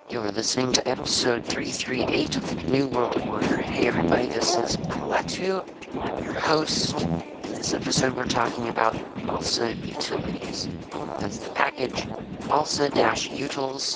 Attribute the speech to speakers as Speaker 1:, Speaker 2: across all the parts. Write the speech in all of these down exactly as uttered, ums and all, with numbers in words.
Speaker 1: You're listening to episode three thirty-eight of the New World Order. Hey everybody, this is Paletu, your host. In this episode we're talking about ALSA utilities. That's the package ALSA-utils,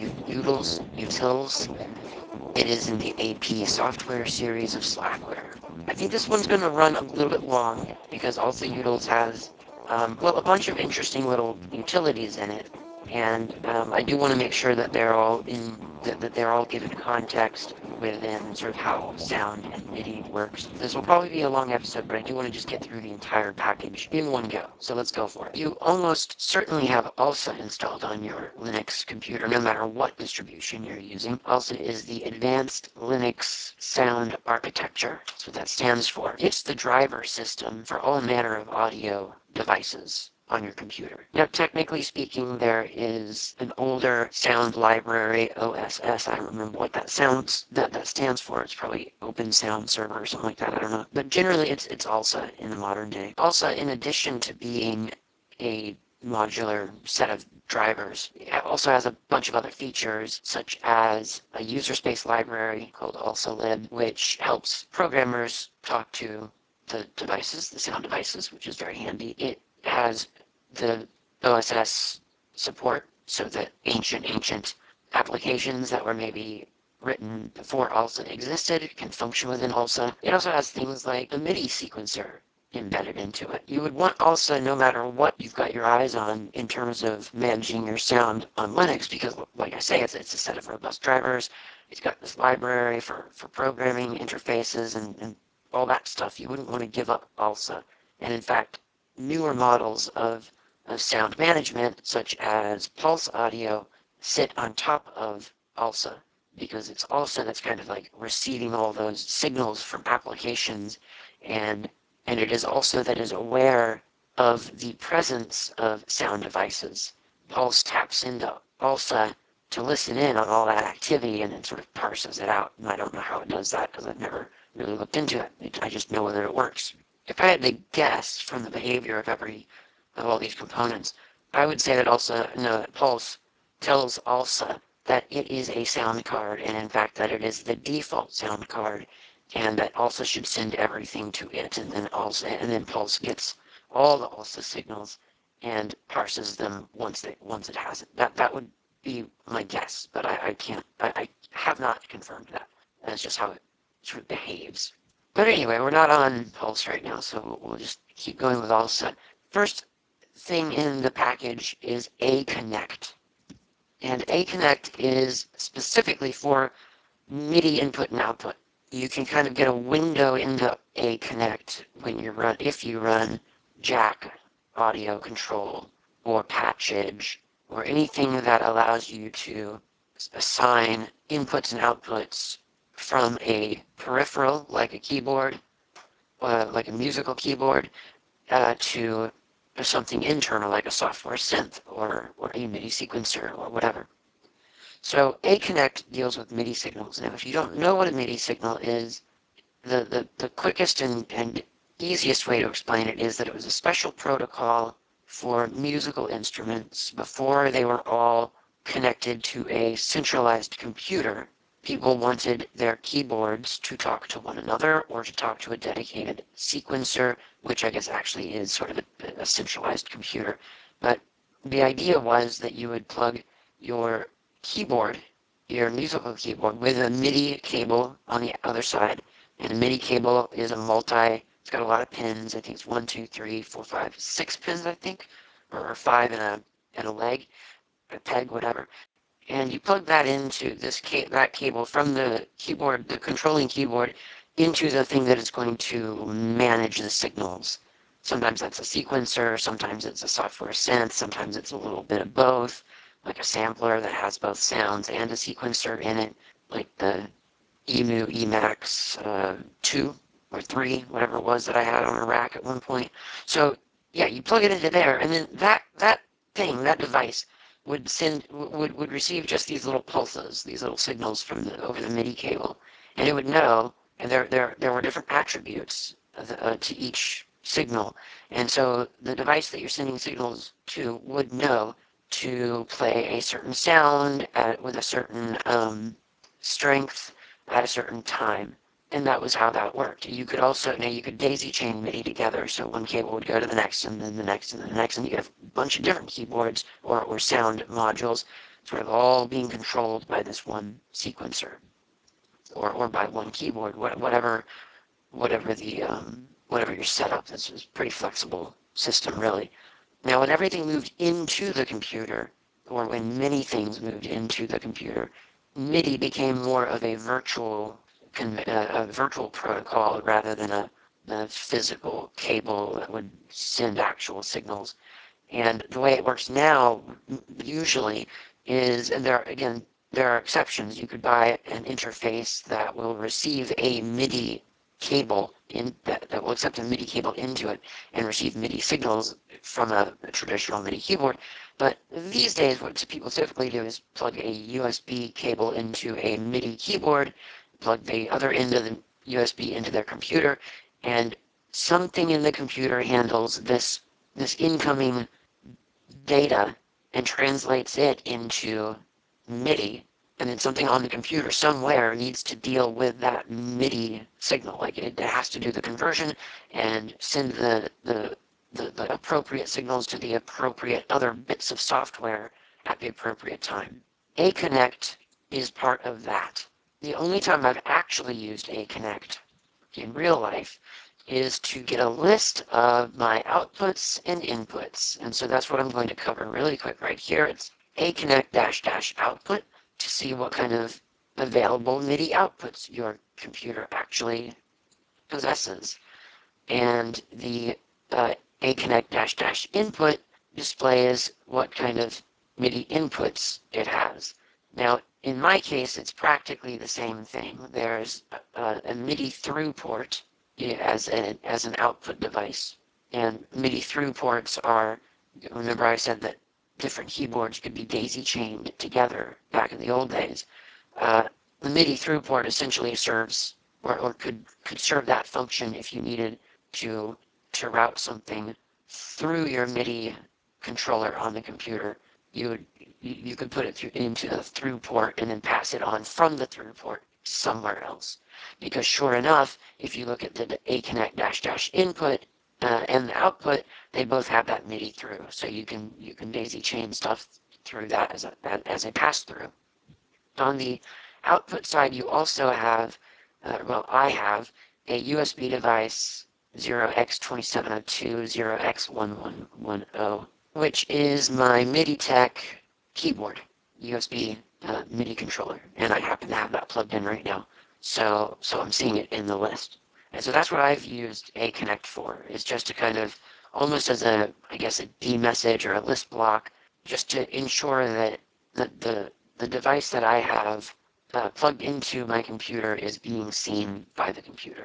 Speaker 1: utils, utils. It is in the A P software series of Slackware. I think this one's going to run a little bit long because ALSA utils has, um, well, a bunch of interesting little utilities in it. And um, I do want to make sure that they're all in that, that they're all given context within sort of how sound and MIDI works. This will probably be a long episode, but I do want to just get through the entire package in one go. So let's go for it. You almost certainly have ALSA installed on your Linux computer, no matter what distribution you're using. ALSA is the Advanced Linux Sound Architecture. That's what that stands for. It's the driver system for all manner of audio devices on your computer. Now, technically speaking, there is an older sound library, O S S. I don't remember what that sounds that, that stands for. It's probably Open Sound Server or something like that. I don't know. But generally, it's it's ALSA in the modern day. ALSA, in addition to being a modular set of drivers, it also has a bunch of other features, such as a user space library called ALSAlib, which helps programmers talk to the devices, the sound devices, which is very handy. It has the O S S support, so that ancient, ancient applications that were maybe written before ALSA existed can function within ALSA. It also has things like a MIDI sequencer embedded into it. You would want ALSA no matter what you've got your eyes on in terms of managing your sound on Linux, because like I say, it's, it's a set of robust drivers. It's got this library for, for programming interfaces and, and all that stuff. You wouldn't want to give up ALSA. And in fact, newer models of of sound management, such as Pulse Audio, sit on top of ALSA, because it's ALSA that's kind of like receiving all those signals from applications, and and it is also that is aware of the presence of sound devices. Pulse taps into ALSA to listen in on all that activity, and it sort of parses it out. And I don't know how it does that because I've never really looked into it. I just know whether it works. If I had to guess from the behavior of every of all these components, I would say that ALSA, no, that Pulse tells ALSA that it is a sound card, and in fact that it is the default sound card, and that ALSA should send everything to it, and then ALSA, and then Pulse gets all the ALSA signals and parses them once they once it has it. That that would be my guess, but I, I can't, I, I have not confirmed that. That's just how it sort of behaves. But anyway, we're not on Pulse right now, so we'll just keep going with ALSA. First thing in the package is Aconnect. And Aconnect is specifically for MIDI input and output. You can kind of get a window into Aconnect when you run, if you run Jack audio control or Patchage or anything that allows you to assign inputs and outputs from a peripheral like a keyboard, uh, like a musical keyboard, uh, to something internal like a software synth or, or a MIDI sequencer or whatever. So Aconnect deals with MIDI signals. Now, if you don't know what a MIDI signal is, the, the, the quickest and, and easiest way to explain it is that it was a special protocol for musical instruments before they were all connected to a centralized computer. People wanted their keyboards to talk to one another or to talk to a dedicated sequencer, which I guess actually is sort of a, a centralized computer. But the idea was that you would plug your keyboard, your musical keyboard, with a MIDI cable on the other side. And a MIDI cable is a multi, it's got a lot of pins. I think it's one, two, three, four, five, six pins, I think, or five and a, and a leg, a peg, whatever. And you plug that into this ca- that cable from the keyboard, the controlling keyboard, into the thing that is going to manage the signals. Sometimes that's a sequencer, sometimes it's a software synth, sometimes it's a little bit of both, like a sampler that has both sounds and a sequencer in it, like the Emu Emax uh, two or three, whatever it was that I had on a rack at one point. So yeah, you plug it into there, and then that that thing, that device, would send would would receive just these little pulses, these little signals from the over the MIDI cable, and it would know. And there there there were different attributes uh, to each signal, and so the device that you're sending signals to would know to play a certain sound at, with a certain um, strength at a certain time. And that was how that worked. You could also, now you could daisy chain MIDI together, so one cable would go to the next, and then the next, and then the next, and you have a bunch of different keyboards or, or sound modules, sort of all being controlled by this one sequencer, or, or by one keyboard, whatever, whatever the, um, whatever your setup. This is a pretty flexible system, really. Now, when everything moved into the computer, or when many things moved into the computer, MIDI became more of a virtual, a virtual protocol rather than a, a physical cable that would send actual signals. And the way it works now, usually, is, and there, again, there are exceptions. You could buy an interface that will receive a MIDI cable in that, that will accept a MIDI cable into it and receive MIDI signals from a, a traditional MIDI keyboard. But these days, what people typically do is plug a U S B cable into a MIDI keyboard, plug the other end of the U S B into their computer, and something in the computer handles this this incoming data and translates it into MIDI, and then something on the computer somewhere needs to deal with that MIDI signal. Like it has to do the conversion and send the, the, the, the appropriate signals to the appropriate other bits of software at the appropriate time. Aconnect is part of that. The only time I've actually used Aconnect in real life is to get a list of my outputs and inputs. And so that's what I'm going to cover really quick right here. It's aconnect dash dash output to see what kind of available MIDI outputs your computer actually possesses. And the uh, aconnect dash dash input displays what kind of MIDI inputs it has. Now, in my case, it's practically the same thing. There's a, a MIDI through port as an, as an output device. And MIDI through ports are, remember I said that different keyboards could be daisy chained together back in the old days. Uh, the MIDI through port essentially serves, or, or could, could serve that function if you needed to, to route something through your MIDI controller on the computer. You would, you could put it through, into the through port and then pass it on from the through port somewhere else. Because sure enough, if you look at the aconnect dash dash input uh, and the output, they both have that MIDI through. So you can you can daisy chain stuff through that as a as a pass through. On the output side, you also have, uh, well, I have a U S B device zero x two seven zero two zero x one one one zero, which is my MIDI-Tech keyboard, U S B uh, MIDI controller, and I happen to have that plugged in right now. So, so I'm seeing it in the list. And so that's what I've used Aconnect for, is just to kind of, almost as a, I guess, a D message or a list block, just to ensure that the, the, the device that I have uh, plugged into my computer is being seen by the computer.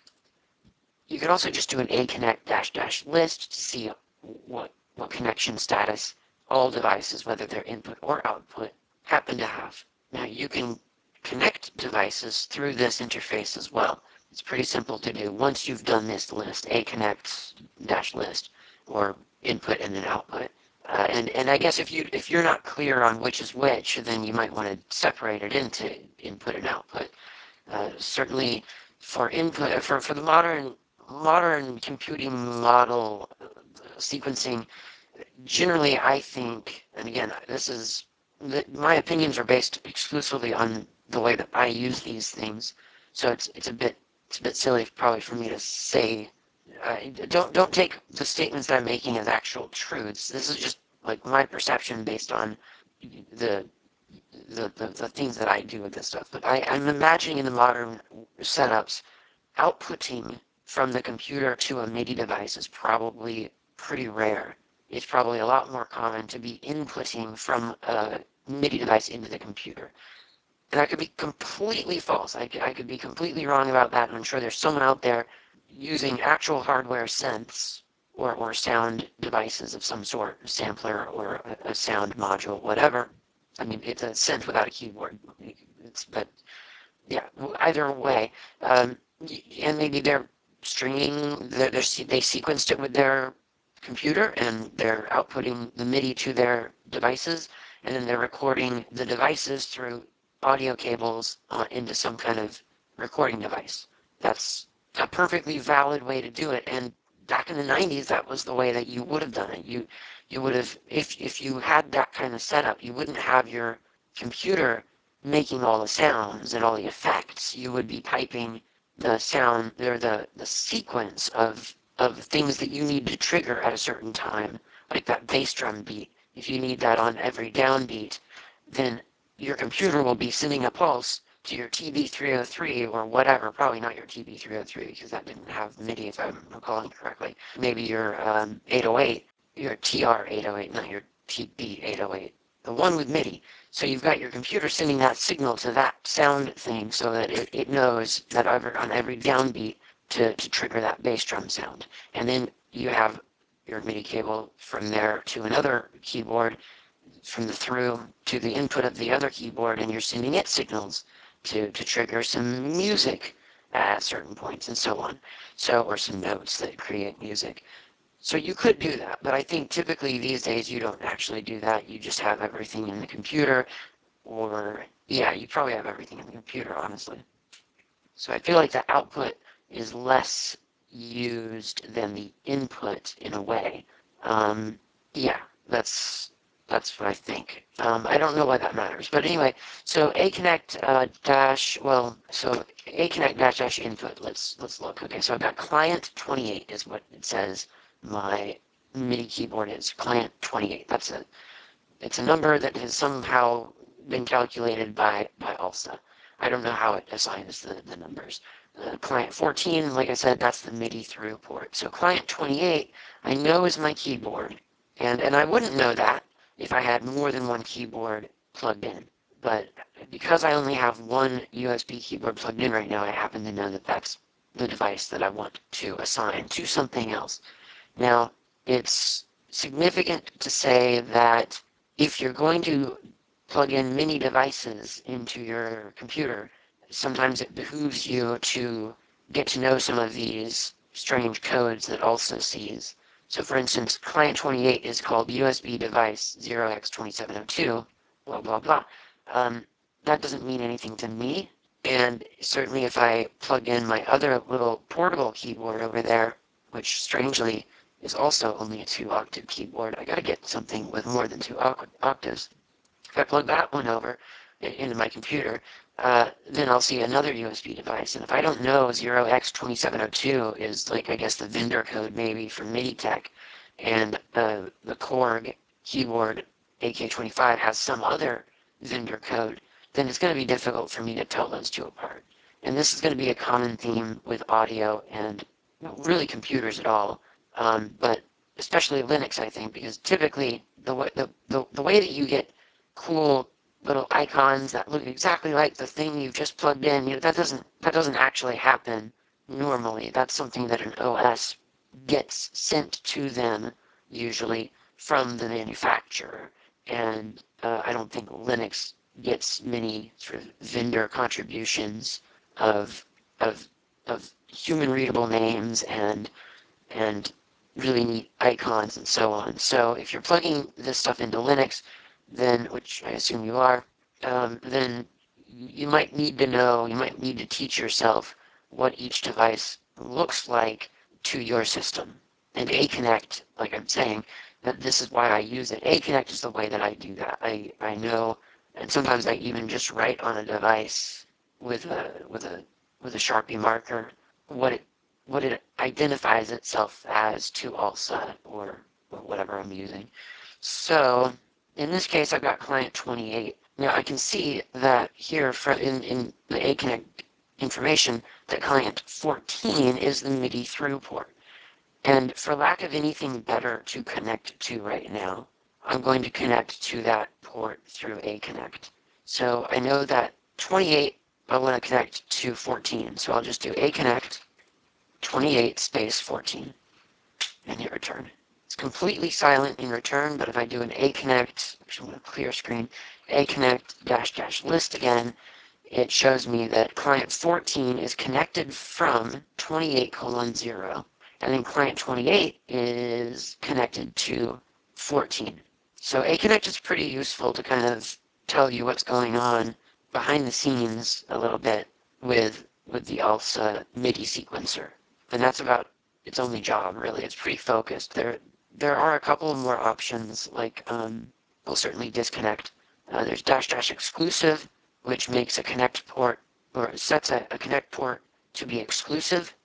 Speaker 1: You could also just do an aconnect dash dash list to see what, what connection status all devices, whether they're input or output, happen to have. Now you can connect devices through this interface as well. It's pretty simple to do once you've done this list, aconnect dash list, or input and then output. Uh, and, and I guess if you if you're not clear on which is which, then you might want to separate it into input and output. Uh, certainly for input for, for the modern modern computing model uh, sequencing, generally I think, and again, this is, my opinions are based exclusively on the way that I use these things, so it's it's a bit it's a bit silly probably for me to say. Uh, don't don't take the statements that I'm making as actual truths. This is just like my perception based on the the, the, the things that I do with this stuff. But I, I'm imagining in the modern setups, outputting from the computer to a MIDI device is probably pretty rare. It's probably a lot more common to be inputting from a MIDI device into the computer. And that could be completely false. I, I could be completely wrong about that, and I'm sure there's someone out there using actual hardware synths or, or sound devices of some sort, a sampler or a, a sound module, whatever. I mean, it's a synth without a keyboard. It's, but yeah, either way, um, and maybe they're stringing, they're, they're, they sequenced it with their computer and they're outputting the MIDI to their devices, and then they're recording the devices through audio cables uh, into some kind of recording device. That's a perfectly valid way to do it, and back in the nineties, that was the way that you would have done it. You you would have, if if you had that kind of setup, you wouldn't have your computer making all the sounds and all the effects. You would be typing the sound or the the sequence of of things that you need to trigger at a certain time, like that bass drum beat. If you need that on every downbeat, then your computer will be sending a pulse to your T B three oh three or whatever, probably not your T B three oh three because that didn't have MIDI if I'm recalling correctly. Maybe your um, eight oh eight, your T R eight oh eight, not your T B eight oh eight, the one with MIDI. So you've got your computer sending that signal to that sound thing so that it, it knows that over, on every downbeat to, to trigger that bass drum sound. And then you have your MIDI cable from there to another keyboard, from the through to the input of the other keyboard, and you're sending it signals to, to trigger some music at certain points and so on. So, or some notes that create music. So you could do that, but I think typically these days you don't actually do that. You just have everything in the computer, or, yeah, you probably have everything in the computer, honestly. So I feel like the output is less used than the input in a way. Um, yeah, that's that's what I think. Um, I don't know why that matters, but anyway. So Aconnect uh, dash well, so Aconnect dash dash input. Let's let's look. Okay, so I've got client twenty-eight is what it says. My MIDI keyboard is client twenty-eight. That's a it's a number that has somehow been calculated by by ALSA. I don't know how it assigns the, the numbers. Uh, client fourteen, like I said, that's the MIDI through port. So client twenty-eight, I know is my keyboard. And, and I wouldn't know that if I had more than one keyboard plugged in. But because I only have one U S B keyboard plugged in right now, I happen to know that that's the device that I want to assign to something else. Now, it's significant to say that if you're going to plug in many devices into your computer, sometimes it behooves you to get to know some of these strange codes that ALSA sees. So for instance, client twenty-eight is called U S B device zero x twenty-seven oh two, blah, blah, blah. Um, that doesn't mean anything to me. And certainly if I plug in my other little portable keyboard over there, which strangely is also only a two octave keyboard, I gotta get something with more than two octaves. If I plug that one over into my computer, uh, then I'll see another U S B device. And if I don't know zero x twenty-seven oh two is like, I guess, the vendor code maybe for MIDI-Tech, and uh, the Korg keyboard A K twenty-five has some other vendor code, then it's going to be difficult for me to tell those two apart. And this is going to be a common theme with audio and really computers at all, um, but especially Linux, I think, because typically the way, the, the, the way that you get cool little icons that look exactly like the thing you've just plugged in, you know, that doesn't that doesn't actually happen normally. That's something that an O S gets sent to them usually from the manufacturer, and uh, I don't think Linux gets many sort of vendor contributions of of of human readable names and and really neat icons and so on. So if you're plugging this stuff into Linux, then, which I assume you are, um, then you might need to know, you might need to teach yourself what each device looks like to your system. And Aconnect, like I'm saying, that this is why I use it. Aconnect is the way that I do that. I, I know, and sometimes I even just write on a device with a with a with a Sharpie marker what it what it identifies itself as to ALSA or, or whatever I'm using. So in this case, I've got client twenty-eight. Now I can see that here in, in the Aconnect information that client fourteen is the MIDI through port. And for lack of anything better to connect to right now, I'm going to connect to that port through Aconnect. So I know that twenty-eight, I want to connect to fourteen. So I'll just do Aconnect twenty-eight space fourteen and hit return. It's completely silent in return, but if I do an Aconnect, actually I'm going to clear screen, Aconnect dash dash list again, it shows me that client fourteen is connected from twenty-eight colon zero. And then client twenty-eight is connected to fourteen. So Aconnect is pretty useful to kind of tell you what's going on behind the scenes a little bit with with the ALSA MIDI sequencer. And that's about its only job, really. It's pretty focused. There there are a couple of more options, like, um, well, certainly disconnect. Uh, there's dash dash exclusive, which makes a connect port, or sets a, a connect port to be exclusive,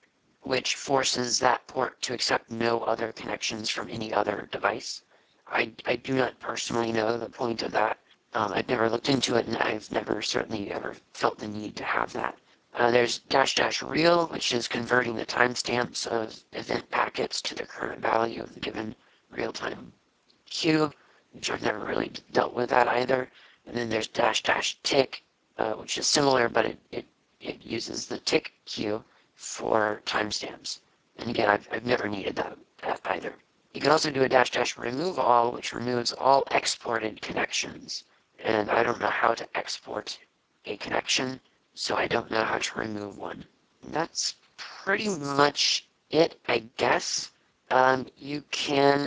Speaker 1: which forces that port to accept no other connections from any other device. I, I do not personally know the point of that. Um, I've never looked into it, and I've never certainly ever felt the need to have that. Uh, there's dash dash real, which is converting the timestamps of event packets to the current value of the given real-time queue, which I've never really dealt with that either. And then there's dash dash tick, uh, which is similar, but it, it, it uses the tick queue for timestamps. And again, I've, I've never needed that, that either. You can also do a dash dash remove all, which removes all exported connections. And I don't know how to export a connection, so I don't know how to remove one. And that's pretty much it, I guess. Um, you can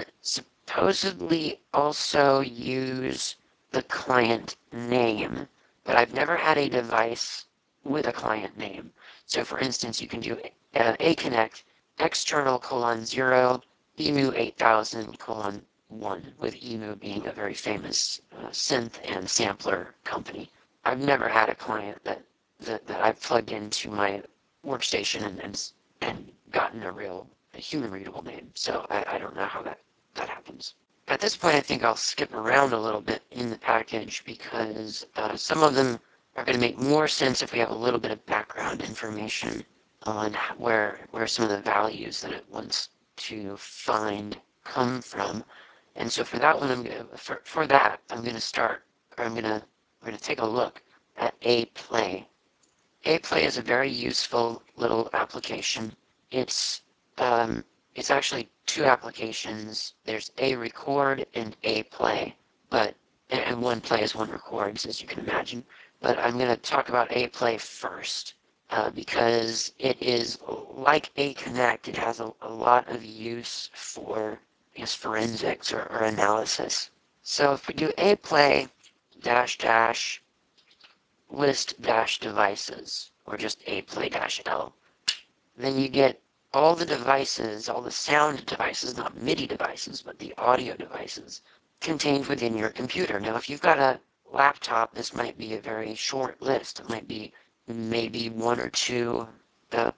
Speaker 1: supposedly also use the client name, but I've never had a device with a client name. So for instance, you can do uh, aconnect external colon zero emu eight thousand colon one, with emu being a very famous uh, synth and sampler company. I've never had a client that, that, that I've plugged into my workstation and, and, and gotten a real a human readable name. So I, I don't know how that, that happens. At this point, I think I'll skip around a little bit in the package because uh, some of them are going to make more sense if we have a little bit of background information on where where some of the values that it wants to find come from. And so for that one, I'm gonna, for, for that, I'm going to start, or I'm going to, we're going to take a look at aPlay. aPlay is a very useful little application. It's um, it's actually two applications. There's aRecord and aPlay, but and one plays, one records, as you can imagine. But I'm going to talk about aPlay first uh, because it is like Aconnect. It has a, a lot of use for, I guess, forensics or, or analysis. So if we do aPlay dash dash list dash devices, or just aPlay dash L, then you get all the devices, all the sound devices, not MIDI devices, but the audio devices contained within your computer. Now, if you've got a laptop, this might be a very short list. It might be maybe one or two uh,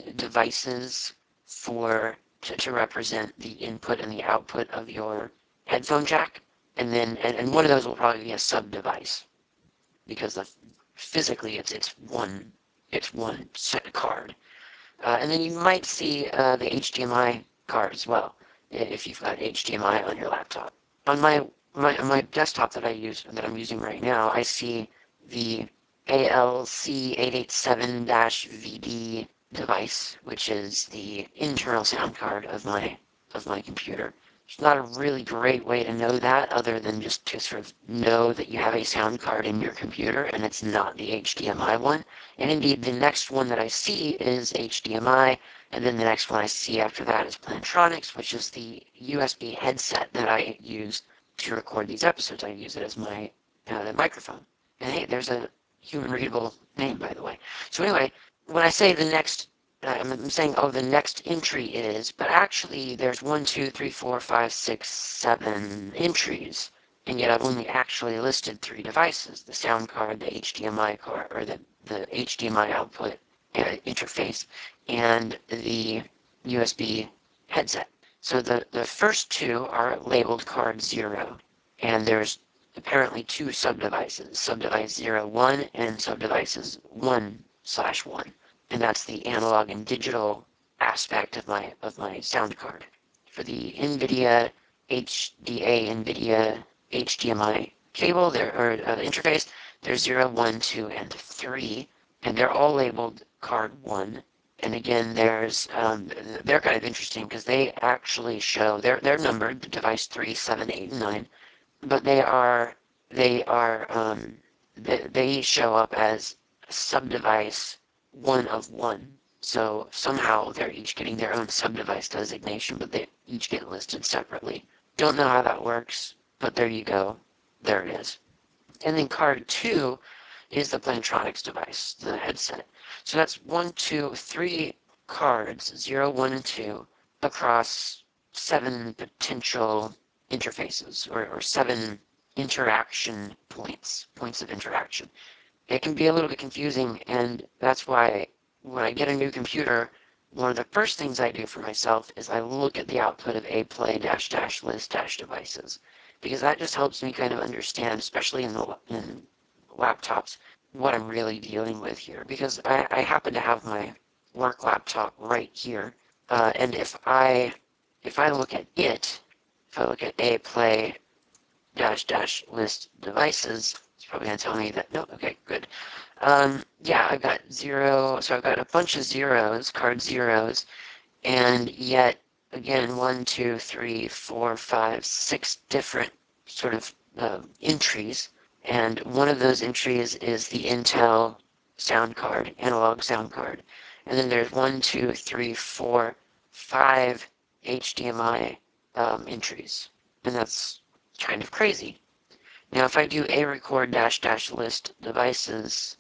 Speaker 1: devices for to, to represent the input and the output of your headphone jack, and then and, and one of those will probably be a sub device because the, physically it's it's one it's one set card. Uh, and then you might see uh, the H D M I card as well, if you've got H D M I on your laptop. On my, my, my desktop that I use, that I'm using right now, I see the A L C eight eighty-seven V D device, which is the internal sound card of my, of my computer. It's not a really great way to know that other than just to sort of know that you have a sound card in your computer and it's not the H D M I one. And indeed, the next one that I see is H D M I, and then the next one I see after that is Plantronics, which is the U S B headset that I use to record these episodes. I use it as my uh, microphone. And hey, there's a human readable name, by the way. So anyway, when I say the next I'm saying, oh, the next entry is, but actually there's one, two, three, four, five, six, seven entries, and yet I've only actually listed three devices, the sound card, the H D M I card, or the, the H D M I output uh, interface, and the U S B headset. So the, the first two are labeled card zero, and there's apparently two subdevices, subdevice zero one and subdevices one slash one. And that's the analog and digital aspect of my of my sound card. For the NVIDIA H D A NVIDIA H D M I cable there or uh, interface, there's zero, one, two, and three, and they're all labeled card one. And again, there's um, they're kind of interesting because they actually show they're they're numbered, the device three, seven, eight, and nine, but they are they are um, they, they show up as subdevice one of one. So somehow they're each getting their own subdevice designation, but they each get listed separately. Don't know how that works, but there you go. There it is. And then card two is the Plantronics device, the headset. So that's one, two, three cards, zero, one, and two, across seven potential interfaces, or, or seven interaction points, points of interaction. It can be a little bit confusing, and that's why when I get a new computer, one of the first things I do for myself is I look at the output of a play dash dash list dash devices, because that just helps me kind of understand, especially in the in laptops, what I'm really dealing with here. Because I, I happen to have my work laptop right here, uh, and if I if I look at it, if I look at a play dash dash list devices, it's probably going to tell me that, no, okay, good. Um, yeah, I've got zero, so I've got a bunch of zeros, card zeros, and yet, again, one, two, three, four, five, six different sort of uh, entries, and one of those entries is the Intel sound card, analog sound card. And then there's one, two, three, four, five H D M I um, entries, and that's kind of crazy. Now, if I do a record dash dash list devices,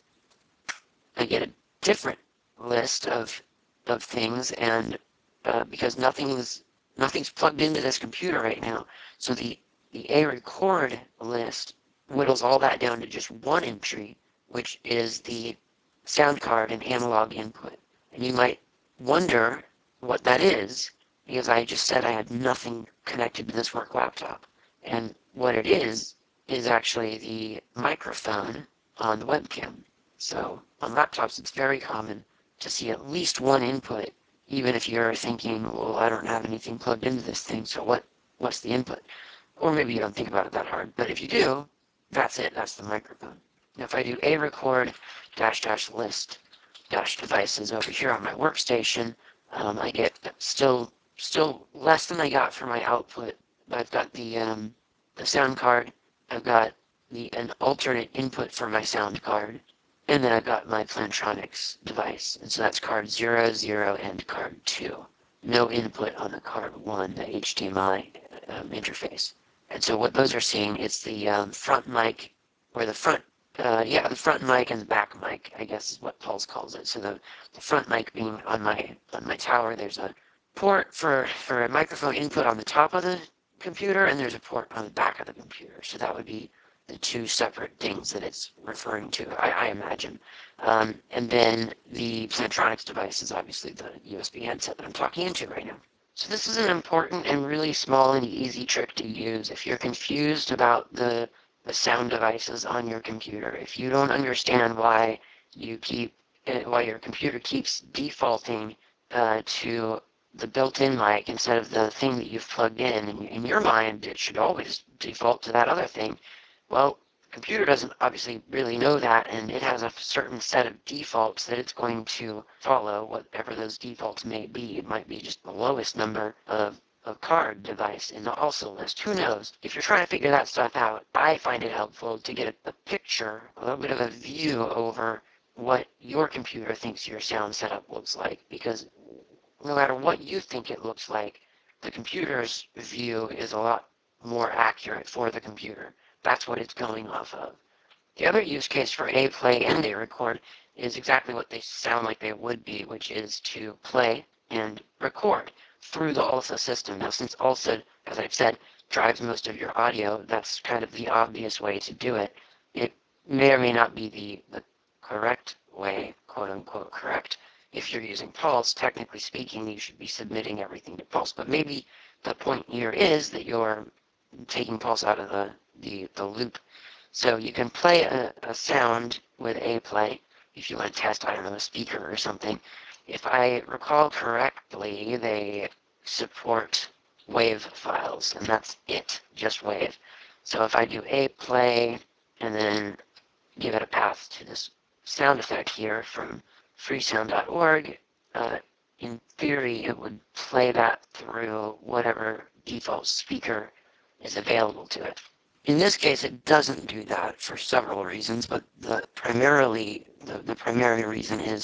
Speaker 1: I get a different list of of things, and uh, because nothing's nothing's plugged into this computer right now, so the the a record list whittles all that down to just one entry, which is the sound card and analog input. And you might wonder what that is, because I just said I had nothing connected to this work laptop. And what it is, is actually the microphone on the webcam. So on laptops, it's very common to see at least one input, even if you're thinking, well, I don't have anything plugged into this thing, so what, what's the input? Or maybe you don't think about it that hard, but if you do, that's it, that's the microphone. Now if I do a record dash dash list dash devices over here on my workstation, um, I get still still less than I got for my output. I've got the um, the sound card, I've got the an alternate input for my sound card, and then I've got my Plantronics device. And so that's card zero, zero, and card two. No input on the card one, the H D M I um, interface. And so what those are seeing is the um, front mic, or the front, uh, yeah, the front mic and the back mic, I guess is what Pulse calls it. So the, the front mic being on my on my tower, there's a port for, for a microphone input on the top of the computer, and there's a port on the back of the computer. So that would be the two separate things that it's referring to, I, I imagine. Um, and then the Plantronics device is obviously the U S B headset that I'm talking into right now. So this is an important and really small and easy trick to use if you're confused about the, the sound devices on your computer. If you don't understand why you keep, why your computer keeps defaulting uh, to the built-in mic instead of the thing that you've plugged in. In, in your mind, it should always default to that other thing. Well, the computer doesn't obviously really know that, and it has a certain set of defaults that it's going to follow, whatever those defaults may be. It might be just the lowest number of of card device in the also list. Who knows? If you're trying to figure that stuff out, I find it helpful to get a, a picture, a little bit of a view over what your computer thinks your sound setup looks like, because no matter what you think it looks like, the computer's view is a lot more accurate for the computer. That's what it's going off of. The other use case for a play and a record is exactly what they sound like they would be, which is to play and record through the ALSA system. Now, since ALSA, as I've said, drives most of your audio, that's kind of the obvious way to do it. It may or may not be the, the correct way, quote unquote correct. If you're using Pulse, technically speaking, you should be submitting everything to Pulse. But maybe the point here is that you're taking Pulse out of the, the, the loop. So you can play a, a sound with a play if you want to test, I don't know, a speaker or something. If I recall correctly, they support WAV files, and that's it, just WAV. So if I do a play and then give it a path to this sound effect here from freesound dot org, uh, in theory it would play that through whatever default speaker is available to it. In this case, it doesn't do that for several reasons, but the primarily the, the primary reason is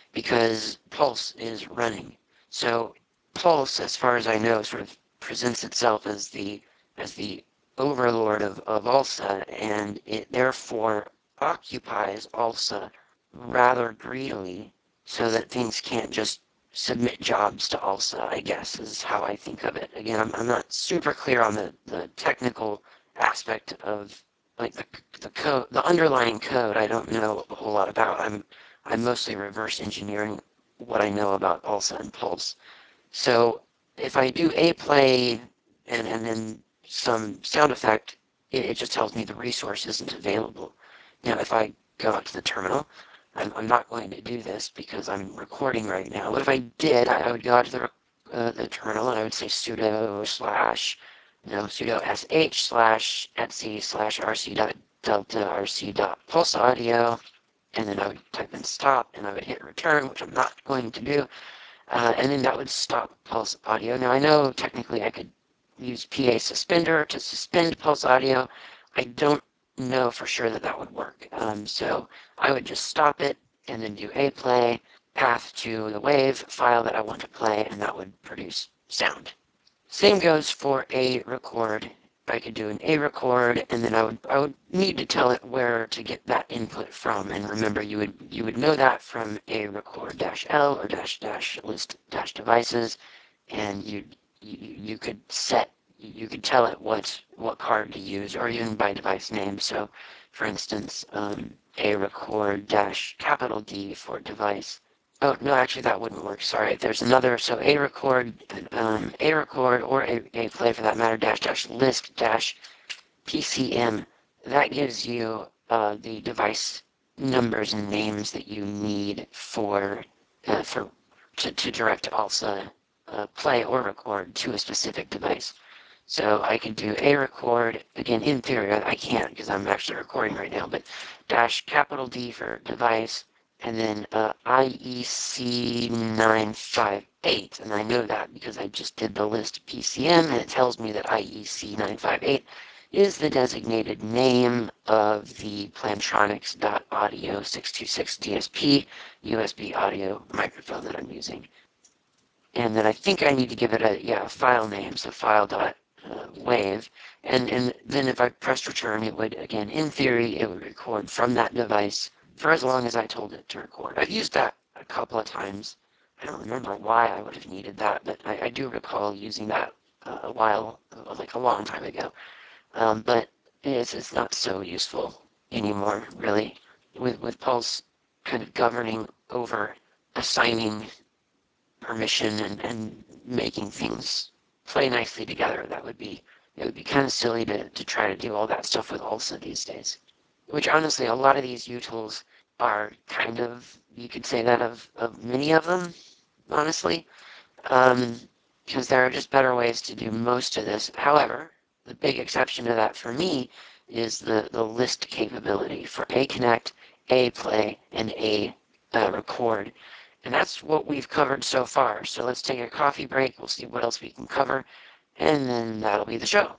Speaker 1: because Pulse is running. So Pulse, as far as I know, sort of presents itself as the as the overlord of, of ALSA, and it therefore occupies ALSA rather greedily so that things can't just submit jobs to ALSA, I guess, is how I think of it. Again, I'm, I'm not super clear on the, the technical aspect of like the the code, the underlying code. I don't know a whole lot about. I'm I'm mostly reverse engineering what I know about ALSA and Pulse. So if I do a play and, and then some sound effect, it, it just tells me the resource isn't available. Now, if I go out to the terminal, I'm, I'm not going to do this because I'm recording right now. But if I did, I, I would go out to the, uh, the terminal and I would say sudo slash, you know, sudo sh slash etc slash rc dot delta rc dot pulse audio, and then I would type in stop and I would hit return, which I'm not going to do. Uh, and then that would stop pulse audio. Now I know technically I could use P A suspender to suspend pulse audio. I don't know for sure that that would work. Um, so I would just stop it and then do a play, path to the wave file that I want to play, and that would produce sound. Same goes for a record. I could do an a record, and then I would I would need to tell it where to get that input from. And remember, you would you would know that from a record dash L or dash dash list dash devices, and you you you could set you could tell it what what card to use, or even by device name. So, for instance, um, a record dash capital D for device. Oh, no, actually that wouldn't work. Sorry. There's another, so a record, um, a record, or a, a play for that matter, dash dash list dash P C M. That gives you uh, the device numbers and names that you need for uh, for to, to direct ALSA uh, play or record to a specific device. So I can do a record, again, in theory, I can't because I'm actually recording right now, but dash capital D for device, and then uh, I E C nine five eight, and I know that because I just did the list P C M, and it tells me that I E C nine five eight is the designated name of the Plantronics.audio six two six D S P U S B audio microphone that I'm using. And then I think I need to give it a, yeah, a file name, so file dot uh, wave, and, and then if I pressed return, it would, again, in theory, it would record from that device for as long as I told it to record. I've used that a couple of times. I don't remember why I would have needed that, but I, I do recall using that uh, a while, like a long time ago. Um, but it's, it's not so useful anymore, really, with, with Pulse kind of governing over assigning permission and, and making things play nicely together. That would be, it would be kind of silly to, to try to do all that stuff with ALSA these days. Which honestly, a lot of these utils are kind of, you could say that of, of many of them, honestly, um, because there are just better ways to do most of this. However, the big exception to that for me is the, the list capability for A Connect, A Play, and A uh, Record. And that's what we've covered so far. So let's take a coffee break. We'll see what else we can cover. And then that'll be the show.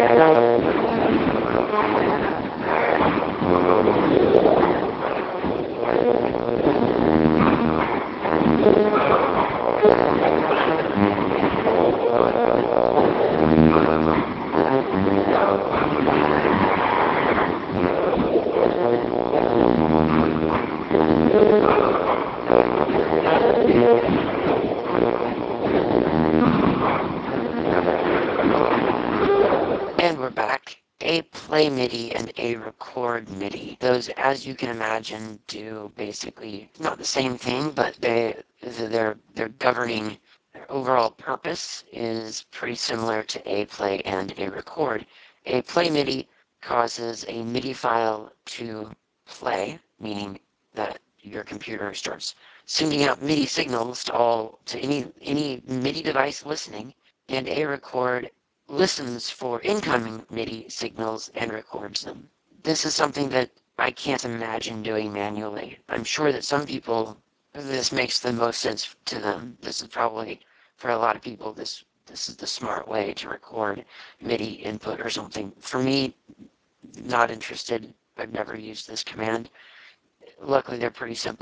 Speaker 1: And we're back. A play MIDI and a record MIDI. Those, as you can imagine, do basically not the same thing, but they they're they're governing their overall purpose is pretty similar to a play and a record. A play MIDI causes a MIDI file to play, meaning that your computer starts sending out MIDI signals to all to any any MIDI device listening, and a record listens for incoming MIDI signals and records them. This is something that I can't imagine doing manually. I'm sure that some people, this makes the most sense to them. This is probably, for a lot of people, this this is the smart way to record MIDI input or something. For me, not interested. I've never used this command. Luckily, they're pretty simple.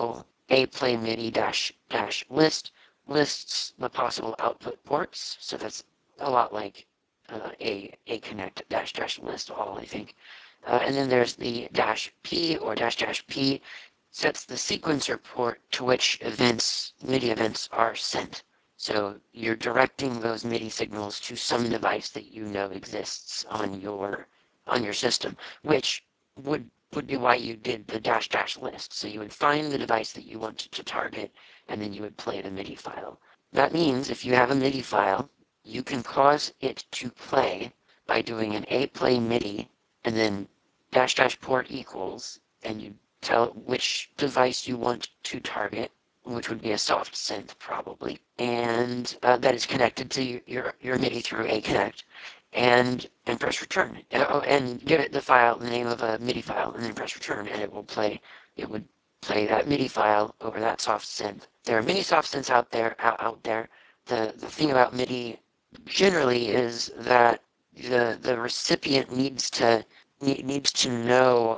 Speaker 1: a play MIDI dash dash list lists the possible output ports. So that's a lot like uh, a a connect dash dash list all, I think. Uh, and then there's the dash P or dash dash P sets the sequencer port to which events, MIDI events are sent. So you're directing those MIDI signals to some device that you know exists on your on your system, which would would be why you did the dash dash list. So you would find the device that you wanted to target, and then you would play the MIDI file. That means if you have a MIDI file, you can cause it to play by doing an A play MIDI and then dash dash port equals, and you tell it which device you want to target, which would be a soft synth probably, and uh, that is connected to your, your MIDI through a connect, and and press return. Oh, and give it the file, the name of a MIDI file, and then press return, and it will play. It would play that MIDI file over that soft synth. There are many soft synths out there. Out, out there. The the thing about MIDI generally is that the the recipient needs to needs to know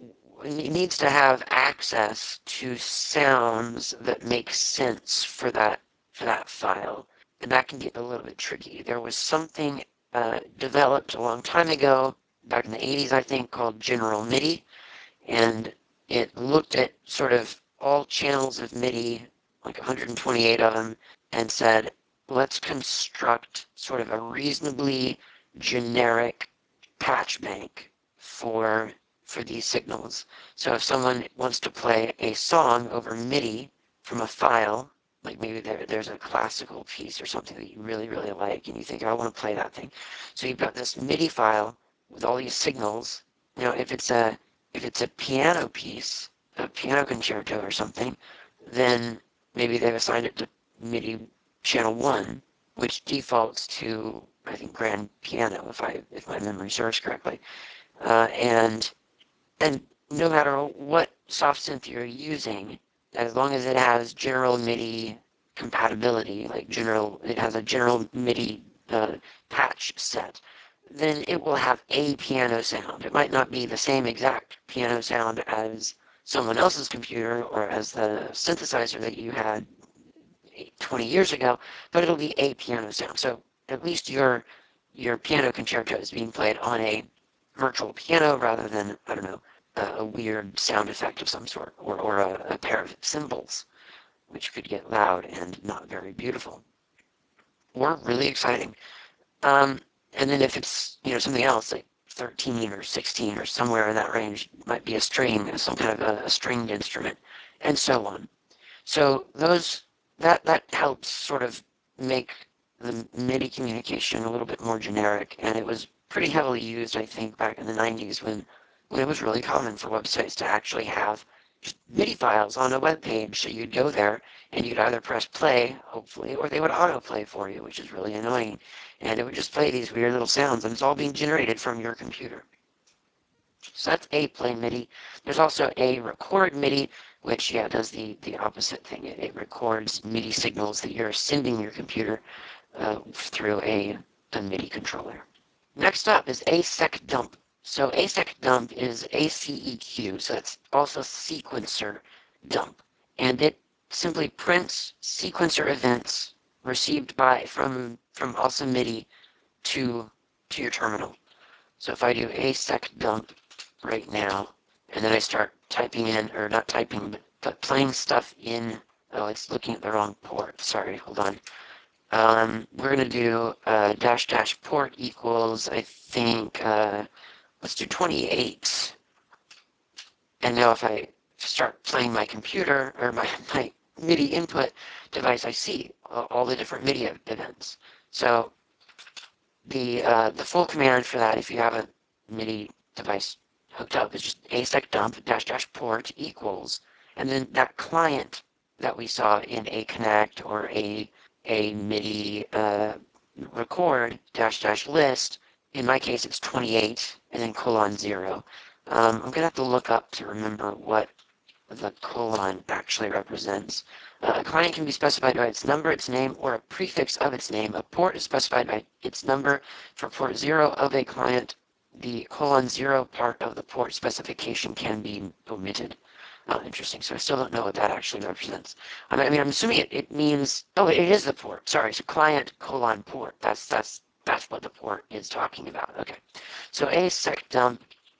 Speaker 1: needs to have access to sounds that make sense for that for that file, and that can get a little bit tricky. There was something uh, developed a long time ago, back in the eighties, I think, called General MIDI, and it looked at sort of all channels of MIDI, like one hundred twenty-eight of them, and said, let's construct sort of a reasonably generic patch bank for for these signals. So if someone wants to play a song over MIDI from a file, like maybe there, there's a classical piece or something that you really, really like, and you think, I want to play that thing. So you've got this MIDI file with all these signals. You know, if it's a if it's a piano piece, a piano concerto or something, then maybe they've assigned it to MIDI channel one, which defaults to, I think, grand piano, if I if my memory serves correctly. Uh, and and no matter what soft synth you're using, as long as it has general MIDI compatibility, like general, it has a general MIDI uh, patch set, then it will have a piano sound. It might not be the same exact piano sound as someone else's computer or as the synthesizer that you had twenty years ago, but it'll be a piano sound. So at least your your piano concerto is being played on a virtual piano rather than, I don't know, a, a weird sound effect of some sort, or, or a, a pair of cymbals, which could get loud and not very beautiful, or really exciting. Um, and then if it's, you know, something else, like thirteen or sixteen or somewhere in that range, it might be a string, some kind of a, a stringed instrument, and so on. So those that that helps sort of make the MIDI communication a little bit more generic, and it was pretty heavily used, I think, back in the nineties when when it was really common for websites to actually have just MIDI files on a web page. So you'd go there and you'd either press play, hopefully, or they would autoplay for you, which is really annoying. And it would just play these weird little sounds, and it's all being generated from your computer. So that's a play MIDI. There's also a record MIDI, which, yeah, does the, the opposite thing. It, it records MIDI signals that you're sending your computer uh, through a, a MIDI controller. Next up is asec dump. So asec dump is A C E Q, so it's also sequencer dump. And it simply prints sequencer events received by from from also MIDI to to your terminal. So if I do asec dump right now, and then I start typing in, or not typing, but, but playing stuff in, oh, it's looking at the wrong port, sorry, hold on. Um, we're going to do uh, dash dash port equals, I think, uh, let's do twenty-eight. And now if I start playing my computer, or my, my MIDI input device, I see all, all the different MIDI events. So the uh, the full command for that, if you have a MIDI device hooked up, is just asec dump dash dash port equals, and then that client that we saw in a connect or a a MIDI uh, record dash dash list. In my case, it's twenty-eight and then colon zero. Um, I'm gonna have to look up to remember what the colon actually represents. Uh, a client can be specified by its number, its name, or a prefix of its name. A port is specified by its number. For port zero of a client, the colon zero part of the port specification can be omitted. Oh, interesting. So I still don't know what that actually represents. I mean, I mean I'm assuming it, it means, oh, it is the port. Sorry, so client colon port. That's that's that's what the port is talking about. Okay. So a sec dump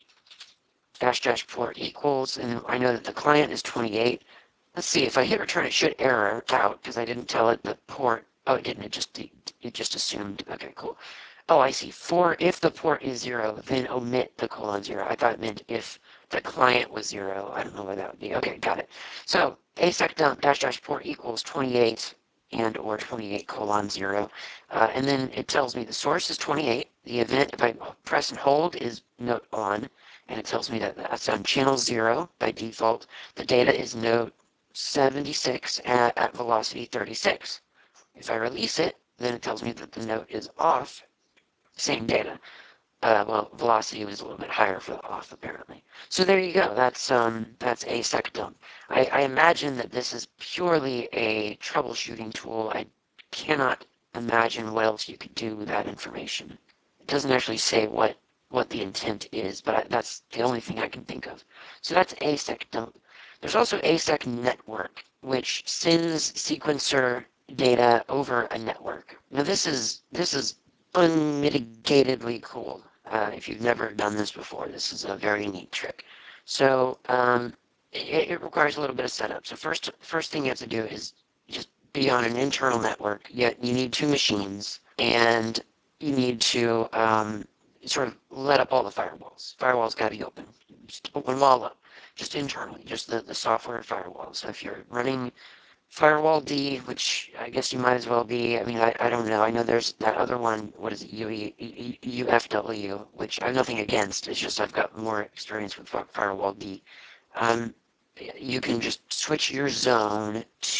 Speaker 1: dash dash port equals, and I know that the client is twenty-eight. Let's see, if I hit return, it should error out because I didn't tell it the port. Oh, it didn't. It just it just assumed. Okay, cool. Oh, I see. For if the port is zero, then omit the colon zero. I thought it meant if the client was zero. I don't know where that would be. Okay, got it. So asec dump dash dash port equals twenty-eight and or twenty-eight colon zero. Uh, and then it tells me the source is twenty-eight. The event, if I press and hold, is note on. And it tells me that that's on channel zero by default. The data is note seventy-six at, at velocity thirty-six. If I release it, then it tells me that the note is off. Same data. Uh, well, velocity was a little bit higher for the off, apparently. So there you go. That's um, that's asec dump. I, I imagine that this is purely a troubleshooting tool. I cannot imagine what else you could do with that information. It doesn't actually say what what the intent is, but I, that's the only thing I can think of. So that's asec dump. There's also asec network, which sends sequencer data over a network. Now this is this is unmitigatedly cool. Uh, if you've never done this before, this is a very neat trick. So um, it, it requires a little bit of setup. So first, first thing you have to do is just be on an internal network. Yet you need two machines, and you need to um, sort of let up all the firewalls. Firewalls got to be open. Just open them all up, just internally, just the, the software firewall. So if you're running Firewall D, which I guess you might as well be. I mean, I, I don't know. I know there's that other one. What is it? U E, U F W, which I have nothing against. It's just I've got more experience with Firewall D. Um, you can just switch your zone